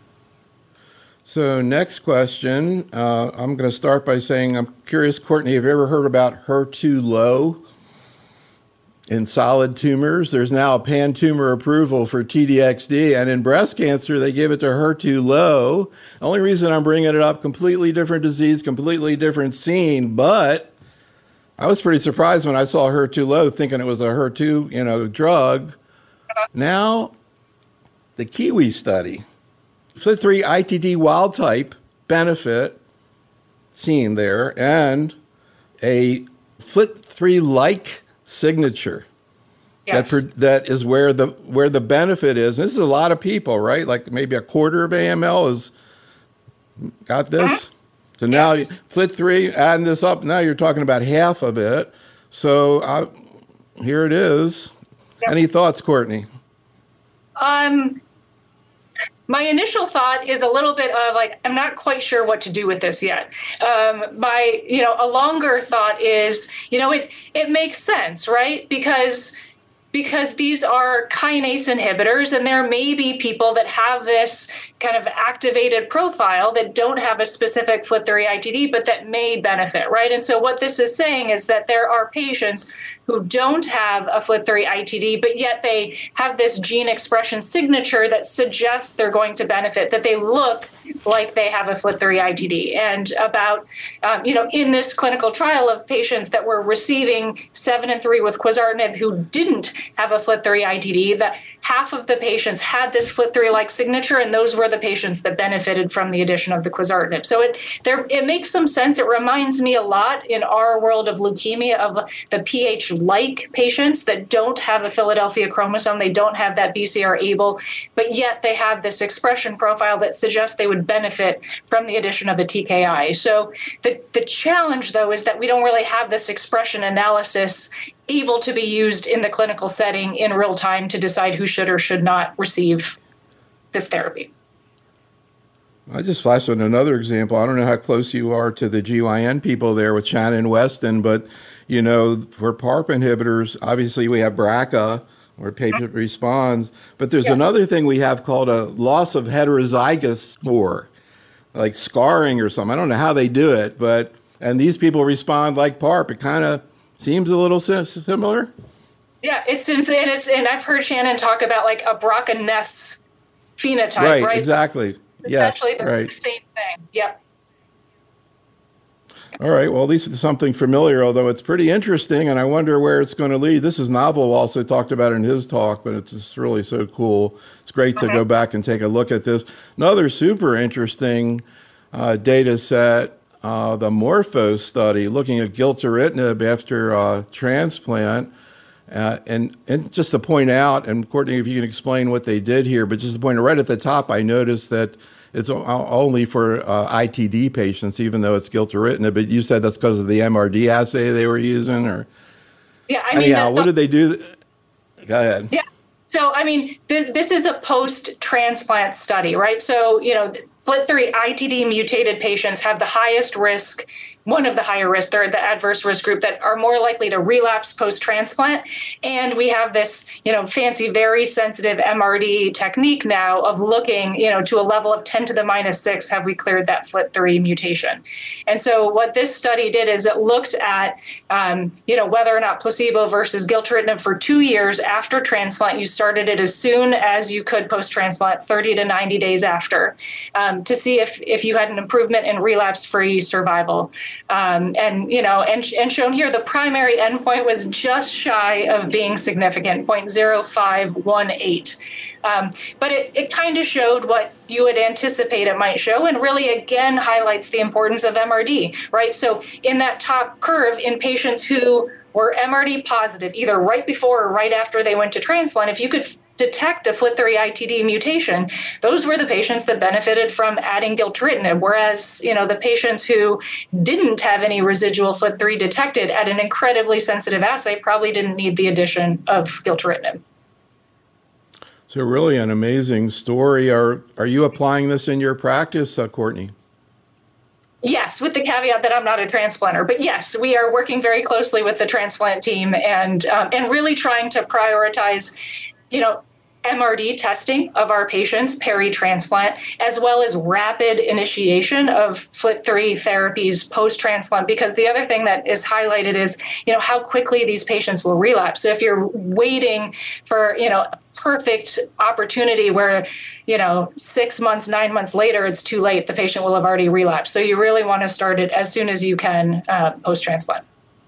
So next question, I'm going to start by saying, I'm curious, Courtney, have you ever heard about HER2 low in solid tumors? There's now a pan-tumor approval for TDXD, and in breast cancer, they give it to HER2 low. The only reason I'm bringing it up, completely different disease, completely different scene, but I was pretty surprised when I saw HER2 low, thinking it was a HER2, drug. Now, the Kiwi study, FLT3 ITD wild type benefit seen there, and a FLT3-like signature. Yes. That is where the benefit is. And this is a lot of people, right? Like maybe a quarter of AML has got this. So now FLT3, adding this up, now you're talking about half of it. So here it is. Yep. Any thoughts, Courtney? my initial thought is a little bit of like, I'm not quite sure what to do with this yet. A longer thought is, it makes sense, right? Because these are kinase inhibitors, and there may be people that have this kind of activated profile that don't have a specific FLT3 ITD, but that may benefit, right? And so what this is saying is that there are patients who don't have a FLT3 ITD, but yet they have this gene expression signature that suggests they're going to benefit, that they look like they have a FLT3 ITD. And about, in this clinical trial of patients that were receiving 7 and 3 with quizartinib who didn't have a FLT3 ITD, that half of the patients had this FLT3-like signature, and those were the patients that benefited from the addition of the quizartinib. So it makes some sense. It reminds me a lot in our world of leukemia of the PH-like patients that don't have a Philadelphia chromosome, they don't have that BCR-ABL, but yet they have this expression profile that suggests they would benefit from the addition of a TKI. So the challenge, though, is that we don't really have this expression analysis able to be used in the clinical setting in real time to decide who should or should not receive this therapy. I just flashed on another example. I don't know how close you are to the GYN people there with Shannon Weston, but, for PARP inhibitors, obviously we have BRCA, where patient responds, but there's another thing we have called a loss of heterozygous score, like scarring or something. I don't know how they do it, and these people respond like PARP. It kind of seems a little similar. Yeah, and I've heard Shannon talk about like a BRCA-NES phenotype, right? Exactly. Yes, actually the same thing. Yep. All right. Well, at least it's something familiar, although it's pretty interesting, and I wonder where it's going to lead. This is Naval also talked about in his talk, but it's just really so cool. It's great to go back and take a look at this. Another super interesting data set. The Morpho study looking at gilteritinib after transplant. And just to point out, and Courtney, if you can explain what they did here, but just to point out right at the top, I noticed that it's only for ITD patients, even though it's gilteritinib. But you said that's because of the MRD assay they were using, or what did they do? Go ahead. Yeah. So this is a post-transplant study, right? So FLT3 ITD mutated patients have the highest risk, one of the higher risks, they're the adverse risk group that are more likely to relapse post-transplant. And we have this, fancy, very sensitive MRD technique now of looking, to a level of 10 to the minus 6, have we cleared that FLT3 mutation? And so what this study did is it looked at, whether or not placebo versus gilteritinib for 2 years after transplant. You started it as soon as you could post-transplant, 30 to 90 days after, to see if you had an improvement in relapse-free survival. And shown here, the primary endpoint was just shy of being significant, 0.0518. But it kind of showed what you would anticipate it might show, and really, again, highlights the importance of MRD, right? So in that top curve, in patients who were MRD positive, either right before or right after they went to transplant, if you could detect a FLT3 ITD mutation, those were the patients that benefited from adding gilteritinib, whereas, the patients who didn't have any residual FLT3 detected at an incredibly sensitive assay probably didn't need the addition of gilteritinib. So really an amazing story. Are you applying this in your practice, Courtney? Yes, with the caveat that I'm not a transplanter, but yes, we are working very closely with the transplant team and really trying to prioritize, MRD testing of our patients peri-transplant, as well as rapid initiation of FLT3 therapies post-transplant, because the other thing that is highlighted is, how quickly these patients will relapse. So if you're waiting for, a perfect opportunity where, 6 months, 9 months later, it's too late, the patient will have already relapsed. So you really want to start it as soon as you can post-transplant.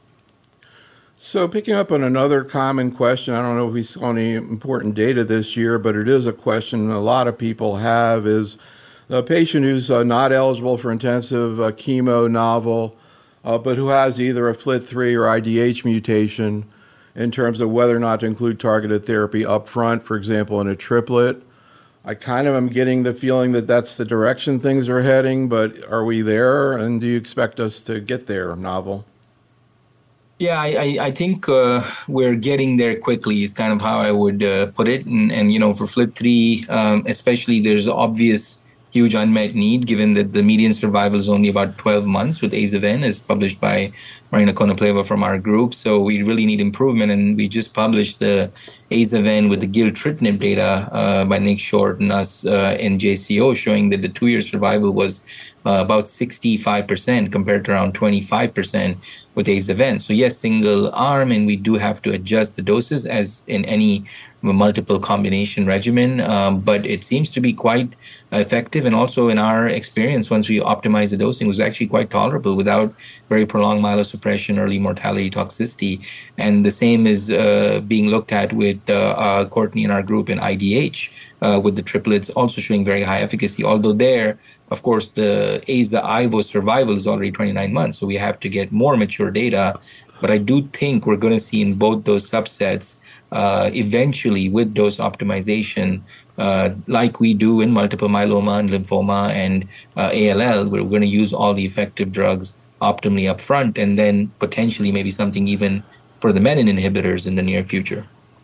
So picking up on another common question, I don't know if we saw any important data this year, but it is a question a lot of people have, is the patient who's not eligible for intensive chemo novel, but who has either a FLT3 or IDH mutation, in terms of whether or not to include targeted therapy up front, for example, in a triplet. I kind of am getting the feeling that that's the direction things are heading, but are we there? And do you expect us to get there, Naval? Yeah, I think we're getting there quickly is kind of how I would put it. And, you know, for FLT3, especially, there's obvious huge unmet need given that the median survival is only about 12 months with Azaven, as published by Marina Konopleva from our group. So we really need improvement. And we just published the Azaven with the gilteritinib data by Nick Short and us in JCO, showing that the 2-year survival was about 65% compared to around 25% with Azaven. So yes, single arm, and we do have to adjust the doses as in any multiple combination regimen, but it seems to be quite effective. And also in our experience, once we optimize the dosing, it was actually quite tolerable without very prolonged myelosuppression, early mortality, toxicity. And the same is being looked at with Courtney and our group in IDH. With the triplets also showing very high efficacy, although there, of course, the AZA-IVO survival is already 29 months, so we have to get more mature data. But I do think we're going to see in both those subsets, eventually with dose optimization, like we do in multiple myeloma and lymphoma and ALL, we're going to use all the effective drugs optimally up front, and then potentially maybe something even for the menin inhibitors in the near future.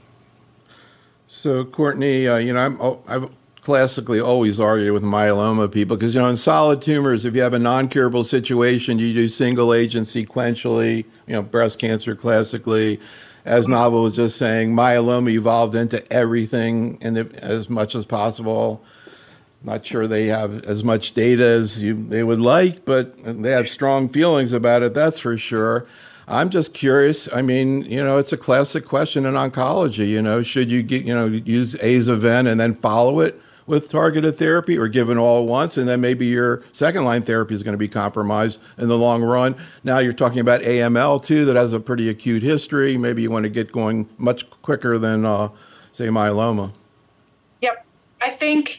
So, Courtney, I've classically always argued with myeloma people because, in solid tumors, if you have a non-curable situation, you do single agent sequentially, breast cancer classically. As Naval was just saying, myeloma evolved into everything as much as possible. Not sure they have as much data as they would like, but they have strong feelings about it, that's for sure. I'm just curious. I mean, it's a classic question in oncology. Should you use Azaven and then follow it with targeted therapy, or give it all at once, and then maybe your second line therapy is going to be compromised in the long run? Now you're talking about AML too, that has a pretty acute history. Maybe you want to get going much quicker than, say, myeloma. Yep, I think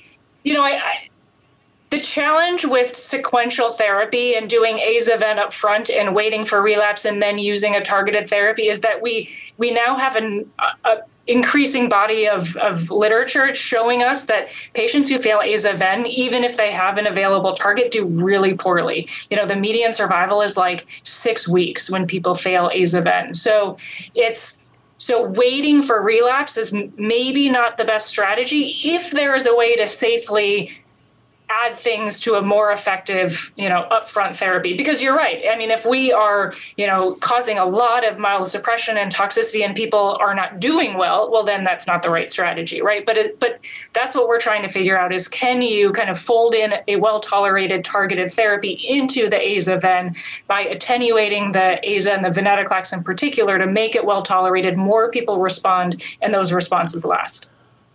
the challenge with sequential therapy and doing Azaven up front and waiting for relapse and then using a targeted therapy is that we now have an increasing body of literature showing us that patients who fail Azaven, even if they have an available target, do really poorly. The median survival is like 6 weeks when people fail Azaven. So waiting for relapse is maybe not the best strategy if there is a way to safely add things to a more effective, upfront therapy. Because you're right. I mean, if we are, causing a lot of myelosuppression and toxicity and people are not doing well, then that's not the right strategy, right? But that's what we're trying to figure out is, can you kind of fold in a well-tolerated targeted therapy into the Azaven by attenuating the AZA and the venetoclax in particular to make it well-tolerated, more people respond, and those responses last.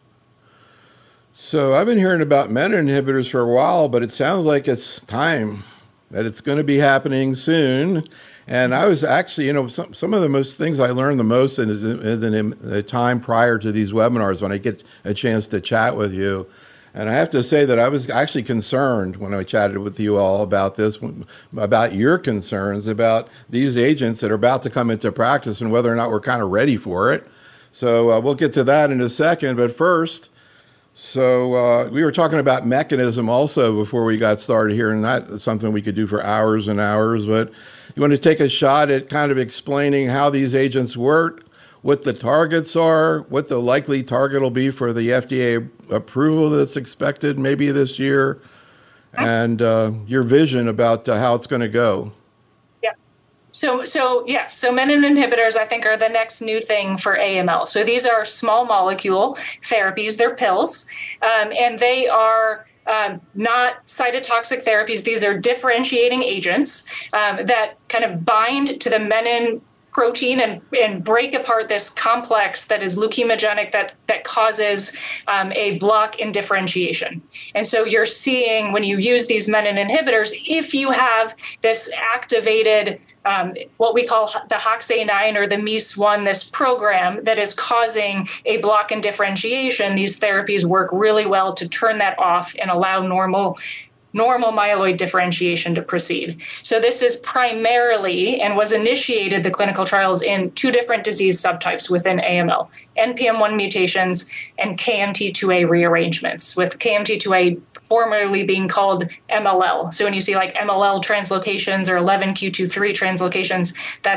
So I've been hearing about menin inhibitors for a while, but it sounds like it's time, that it's going to be happening soon. And I was actually, some of the most things I learned the most in the time prior to these webinars when I get a chance to chat with you. And I have to say that I was actually concerned when I chatted with you all about this, about your concerns about these agents that are about to come into practice and whether or not we're kind of ready for it. So we'll get to that in a second. But first, we were talking about mechanism also before we got started here, and that's something we could do for hours and hours. But you want to take a shot at kind of explaining how these agents work, what the targets are, what the likely target will be for the FDA approval that's expected maybe this year, and your vision about how it's going to go. So menin inhibitors, I think, are the next new thing for AML. So these are small molecule therapies. They're pills, and they are not cytotoxic therapies. These are differentiating agents that kind of bind to the menin protein and break apart this complex that is leukemogenic that causes a block in differentiation. And so you're seeing, when you use these menin inhibitors, if you have this activated what we call the HOXA9 or the MEIS1, this program that is causing a block in differentiation, these therapies work really well to turn that off and allow normal myeloid differentiation to proceed. So this is primarily, and was initiated, the clinical trials in 2 different disease subtypes within AML, NPM1 mutations and KMT2A rearrangements, with KMT2A formerly being called MLL. So when you see like MLL translocations or 11q23 translocations, that's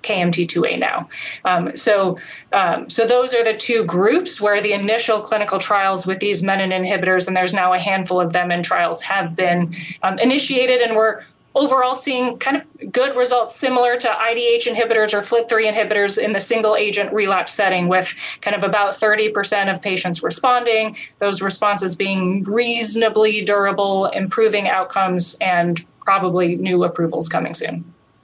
KMT2A now. So those are the two groups where the initial clinical trials with these menin inhibitors, and there's now a handful of them in trials, have been initiated, and we're overall seeing kind of good results similar to IDH inhibitors or FLT3 inhibitors in the single agent relapse setting, with kind of about 30% of patients responding, those responses being reasonably durable, improving outcomes, and probably new approvals coming soon.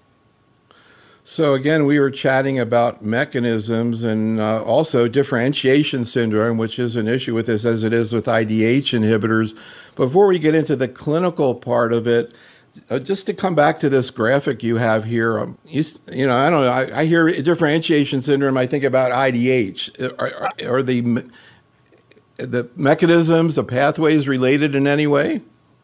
So again, we were chatting about mechanisms and also differentiation syndrome, which is an issue with this as it is with IDH inhibitors. Before we get into the clinical part of it, just to come back to this graphic you have here, I don't know, I hear differentiation syndrome, I think about IDH. Are the mechanisms, the pathways related in any way?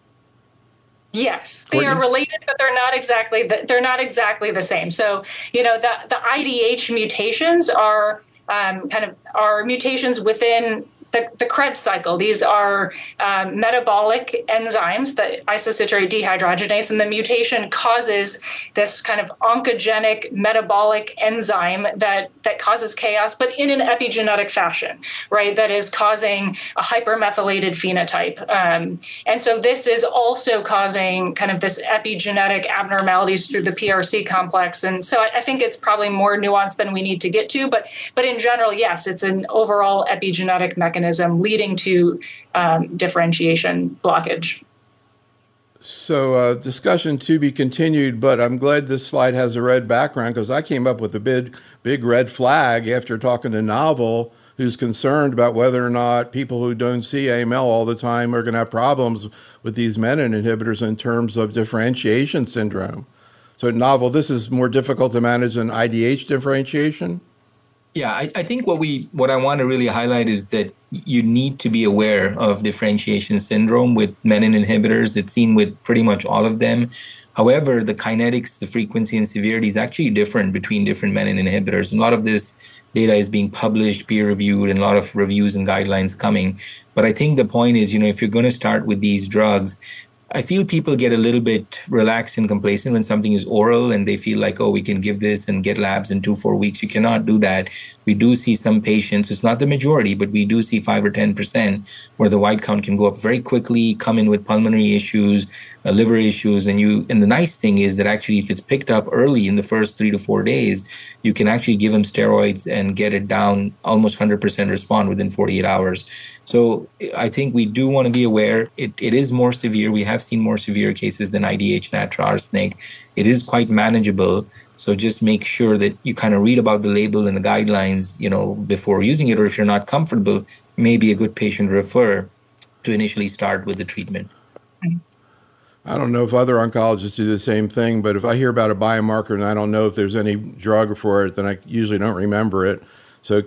Yes, they are related, but they're not exactly the same. So, the IDH mutations are are mutations within the Krebs cycle. These are metabolic enzymes, the isocitrate dehydrogenase, and the mutation causes this kind of oncogenic metabolic enzyme that causes chaos, but in an epigenetic fashion, right? That is causing a hypermethylated phenotype. And so this is also causing kind of this epigenetic abnormalities through the PRC complex. And so I think it's probably more nuanced than we need to get to, but in general, yes, it's an overall epigenetic mechanism leading to differentiation blockage. So discussion to be continued, but I'm glad this slide has a red background because I came up with a big red flag after talking to Naval, who's concerned about whether or not people who don't see AML all the time are going to have problems with these menin inhibitors in terms of differentiation syndrome. So Naval, this is more difficult to manage than IDH differentiation? Yeah, I think what I want to really highlight is that you need to be aware of differentiation syndrome with menin inhibitors. It's seen with pretty much all of them. However, the kinetics, the frequency, and severity is actually different between different menin inhibitors. A lot of this data is being published, peer-reviewed, and a lot of reviews and guidelines coming. But I think the point is, if you're going to start with these drugs, I feel people get a little bit relaxed and complacent when something is oral and they feel like, oh, we can give this and get labs in 2-4 weeks. You cannot do that. We do see some patients, it's not the majority, but we do see 5 or 10% where the white count can go up very quickly, come in with pulmonary issues, liver issues. And the nice thing is that actually if it's picked up early in the first 3 to 4 days, you can actually give them steroids and get it down, almost 100% respond within 48 hours. So I think we do want to be aware. It is more severe. We have seen more severe cases than IDH, NATRA, arsenic. It is quite manageable. So just make sure that you kind of read about the label and the guidelines, before using it. Or if you're not comfortable, maybe a good patient refer to initially start with the treatment. I don't know if other oncologists do the same thing, but if I hear about a biomarker and I don't know if there's any drug for it, then I usually don't remember it. So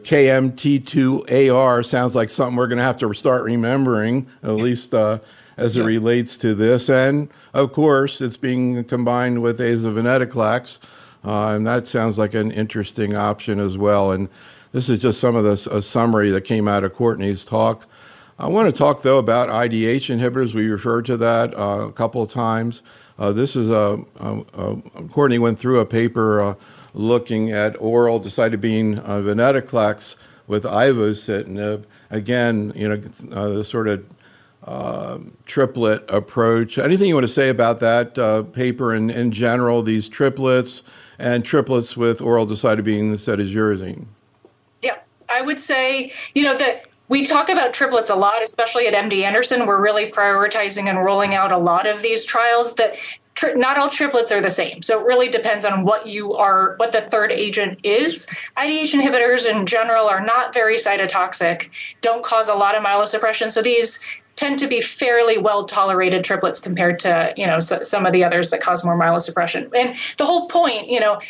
KMT2AR sounds like something we're going to have to start remembering, at least as it relates to this. And, of course, it's being combined with azavenetoclax, and that sounds like an interesting option as well. And this is just some of a summary that came out of Courtney's talk. I want to talk, though, about IDH inhibitors. We referred to that a couple of times. This is Courtney went through a paper looking at oral decitabine venetoclax with ivosidenib. Again, the sort of triplet approach. Anything you want to say about that paper and in general, these triplets and triplets with oral decitabine cetirizine? Yeah, I would say, that we talk about triplets a lot, especially at MD Anderson. We're really prioritizing and rolling out a lot of these trials that not all triplets are the same. So it really depends on what the third agent is. IDH inhibitors in general are not very cytotoxic, don't cause a lot of myelosuppression. So these tend to be fairly well tolerated triplets compared to, some of the others that cause more myelosuppression. And the whole point,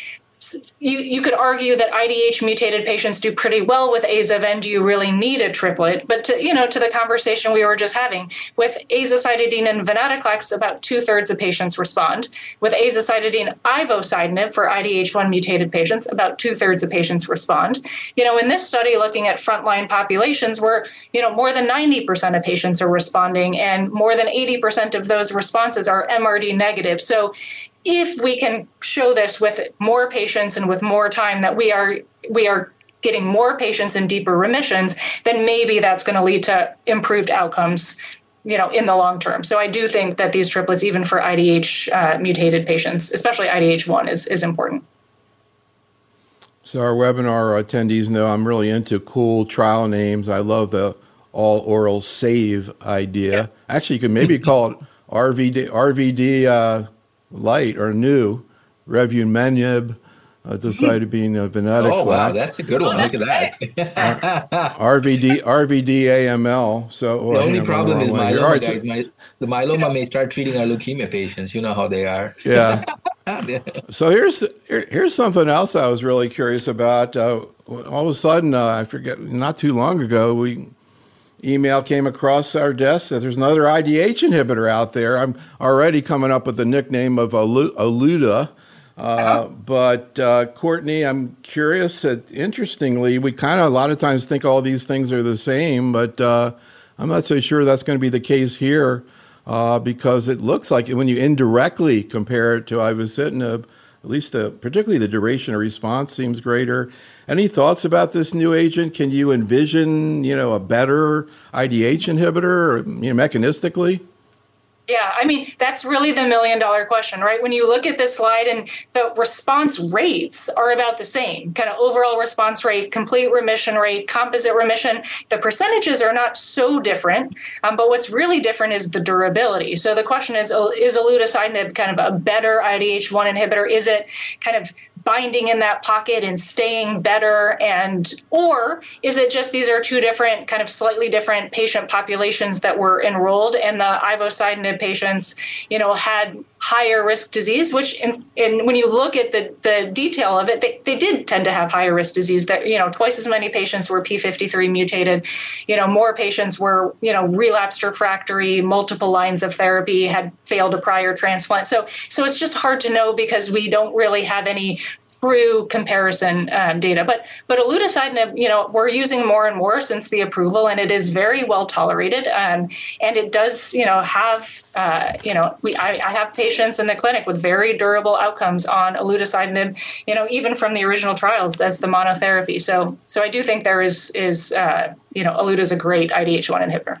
you could argue that IDH mutated patients do pretty well with aza, and do you really need a triplet? But to the conversation we were just having, with azacitidine and venetoclax, about 2/3 of patients respond. With azacitidine ivosidenib for IDH1 mutated patients, about 2/3 of patients respond. In this study looking at frontline populations where, more than 90% of patients are responding, and more than 80% of those responses are MRD negative. So if we can show this with more patients and with more time that we are getting more patients in deeper remissions, then maybe that's going to lead to improved outcomes, in the long term. So I do think that these triplets, even for IDH mutated patients, especially IDH1, is important. So our webinar attendees know I'm really into cool trial names. I love the all oral SAVE idea. Yeah. Actually, you could maybe call it RVD light or new, revumenib, decitabine venetoclax. Oh, wow, that's a good one. Look at that. RVD AML. So the only problem is myeloma, guys. The myeloma may start treating our leukemia patients. You know how they are. Yeah. So here's something else I was really curious about. All of a sudden, I forget, not too long ago, email came across our desk that there's another IDH inhibitor out there. I'm already coming up with the nickname of Oluta. But Courtney, I'm curious that, interestingly, we kind of a lot of times think all these things are the same, but I'm not so sure that's going to be the case here, because it looks like when you indirectly compare it to ivosidenib, at least particularly the duration of response seems greater. Any thoughts about this new agent? Can you envision, a better IDH inhibitor, mechanistically? Yeah, I mean, that's really the $1 million question, right? When you look at this slide, and the response rates are about the same, kind of overall response rate, complete remission rate, composite remission. The percentages are not so different, but what's really different is the durability. So the question is olutasidenib kind of a better IDH1 inhibitor? Is it kind of binding in that pocket and staying better, or is it just these are two different, kind of slightly different patient populations that were enrolled, and the ivosidenib patients, had higher risk disease, which when you look at the detail of it, they did tend to have higher risk disease. That twice as many patients were P53 mutated, more patients were relapsed refractory, multiple lines of therapy, had failed a prior transplant. So it's just hard to know because we don't really have any true comparison data. But olutasidenib, we're using more and more since the approval, and it is very well tolerated. And it does, have, I have patients in the clinic with very durable outcomes on olutasidenib, even from the original trials as the monotherapy. So I do think there is Oluta is a great IDH1 inhibitor.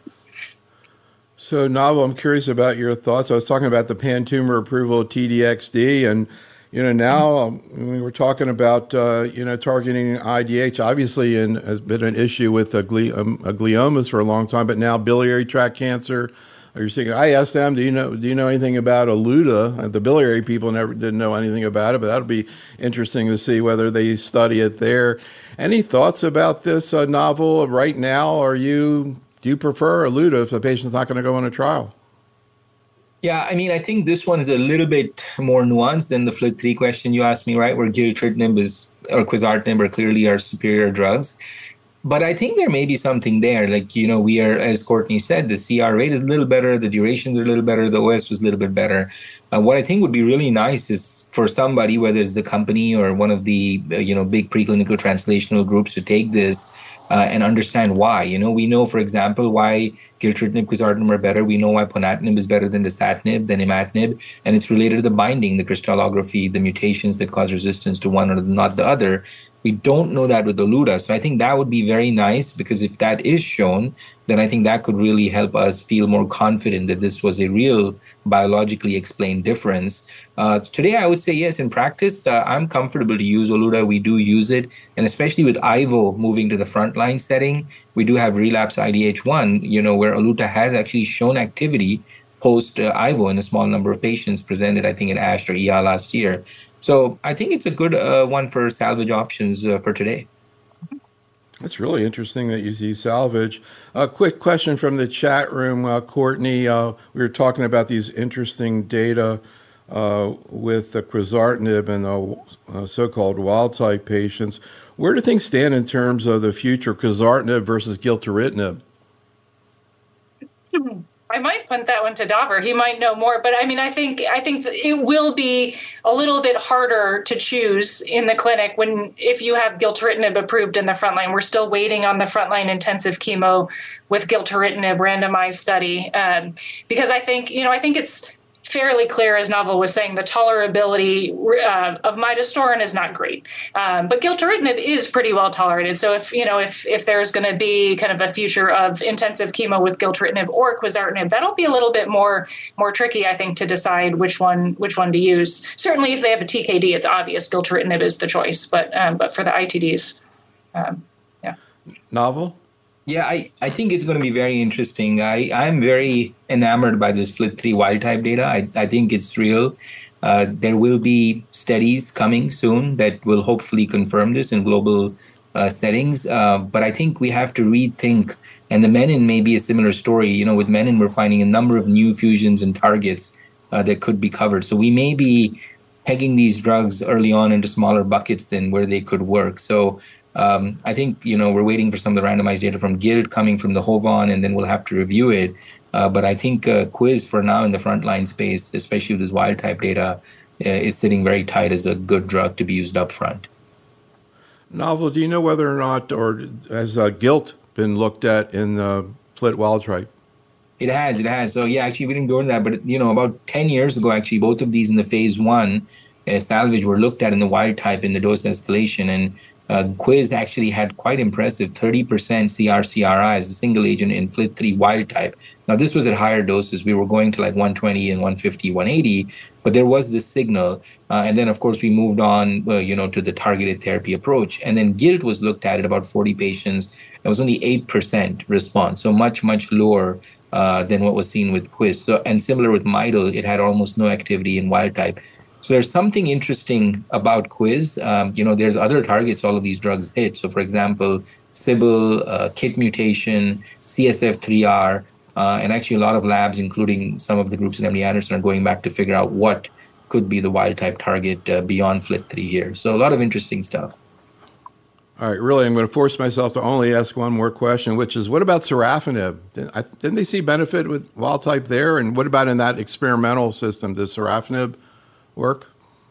So, Naval, I'm curious about your thoughts. I was talking about the pan-tumor approval of TDXD, and now we were talking about targeting IDH. Obviously, has been an issue with gliomas for a long time, but now biliary tract cancer. You're saying ISM. Do you know anything about Oluta? The biliary people didn't know anything about it, but that'll be interesting to see whether they study it there. Any thoughts about this novel right now? Do you prefer Oluta if the patient's not going to go on a trial? Yeah, I mean, I think this one is a little bit more nuanced than the FLT3 question you asked me, right? Where gilteritinib or quizartinib are clearly our superior drugs. But I think there may be something there. Like, we are, as Courtney said, the CR rate is a little better, the durations are a little better, the OS was a little bit better. What I think would be really nice is for somebody, whether it's the company or one of the, big preclinical translational groups, to take this and understand why. We know, for example, why gilteritinib, quizartinib are better. We know why ponatinib is better than dasatinib, than imatinib, and it's related to the binding, the crystallography, the mutations that cause resistance to one or not the other. We don't know that with Oluta. So I think that would be very nice, because if that is shown, then I think that could really help us feel more confident that this was a real biologically explained difference. Today, I would say yes, in practice, I'm comfortable to use Oluta. We do use it. And especially with IVO moving to the frontline setting, we do have relapse IDH1, where Oluta has actually shown activity post IVO in a small number of patients presented, I think, at ASH or EHA last year. So I think it's a good one for salvage options for today. That's really interesting that you see salvage. A quick question from the chat room, Courtney. We were talking about these interesting data with the quizartinib and the so-called wild-type patients. Where do things stand in terms of the future quizartinib versus gilteritinib? I might punt that one to Dauber. He might know more, but I mean, I think it will be a little bit harder to choose in the clinic if you have gilteritinib approved in the frontline. We're still waiting on the frontline intensive chemo with gilteritinib randomized study, because I think it's fairly clear, as Naval was saying, the tolerability of midostaurin is not great. But gilteritinib is pretty well tolerated. So if there's going to be kind of a future of intensive chemo with gilteritinib or quizartinib, that'll be a little bit more tricky, I think, to decide which one to use. Certainly, if they have a TKD, it's obvious gilteritinib is the choice. But for the ITDs, yeah. Naval? Yeah, I think it's going to be very interesting. I'm very enamored by this FLT3 wild type data. I think it's real. There will be studies coming soon that will hopefully confirm this in global settings. But I think we have to rethink, and the menin may be a similar story. With menin, we're finding a number of new fusions and targets that could be covered. So we may be pegging these drugs early on into smaller buckets than where they could work. So I think, we're waiting for some of the randomized data from GILT coming from the HOVON, and then we'll have to review it. But I think Quiz for now in the frontline space, especially with this wild type data, is sitting very tight as a good drug to be used up front. Naval, do you know whether or not, or has GILT been looked at in FLT wild type? It has. So yeah, actually we didn't go into that, but about 10 years ago, actually, both of these in the phase 1 salvage were looked at in the wild type in the dose escalation, and Quiz actually had quite impressive 30% CR/CRi as a single agent in FLT3 wild type. Now, this was at higher doses. We were going to like 120 and 150, 180, but there was this signal. And then, of course, we moved on, to the targeted therapy approach. And then GILT was looked at about 40 patients. It was only 8% response, so much, much lower than what was seen with Quiz. So, and similar with Midel, it had almost no activity in wild type. So there's something interesting about Quiz. There's other targets all of these drugs hit. So, for example, Sybil, KIT mutation, CSF3R, and actually a lot of labs, including some of the groups at MD Anderson, are going back to figure out what could be the wild-type target beyond FLT3 here. So a lot of interesting stuff. All right, really, I'm going to force myself to only ask one more question, which is, what about sorafenib? Didn't they see benefit with wild-type there? And what about in that experimental system? Does sorafenib work?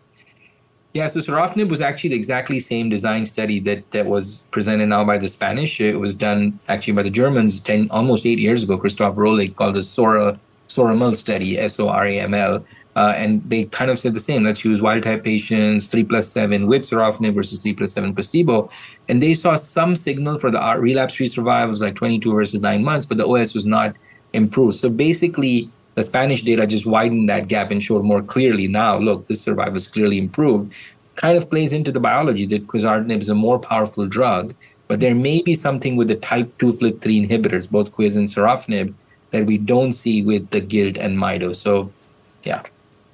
Yeah, so sorafenib was actually the exactly same design study that was presented now by the Spanish. It was done actually by the Germans almost 8 years ago. Christoph Rohlig called the SORAML study, SORAML. And they kind of said the same. Let's use wild-type patients, 3+7 with sorafenib versus 3+7 placebo. And they saw some signal for the relapse-free survival was like 22 versus 9 months, but the OS was not improved. So basically, the Spanish data just widened that gap and showed more clearly now, look, this survival is clearly improved. Kind of plays into the biology that quizartinib is a more powerful drug, but there may be something with the type 2 FLT3 inhibitors, both quiz and sorafenib, that we don't see with the GILT and Mido. So, yeah.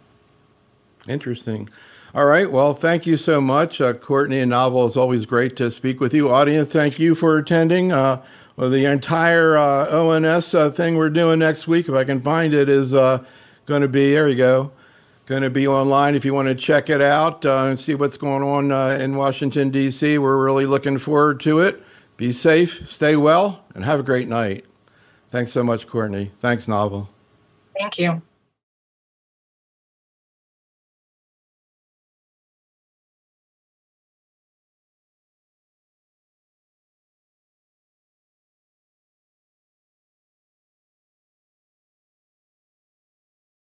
Interesting. All right. Well, thank you so much. Courtney and Naval, it's always great to speak with you. Audience, thank you for attending. The entire ONS thing we're doing next week, if I can find it, is going to be, there you go, going to be online if you want to check it out and see what's going on in Washington, D.C. We're really looking forward to it. Be safe, stay well, and have a great night. Thanks so much, Courtney. Thanks, Naval. Thank you.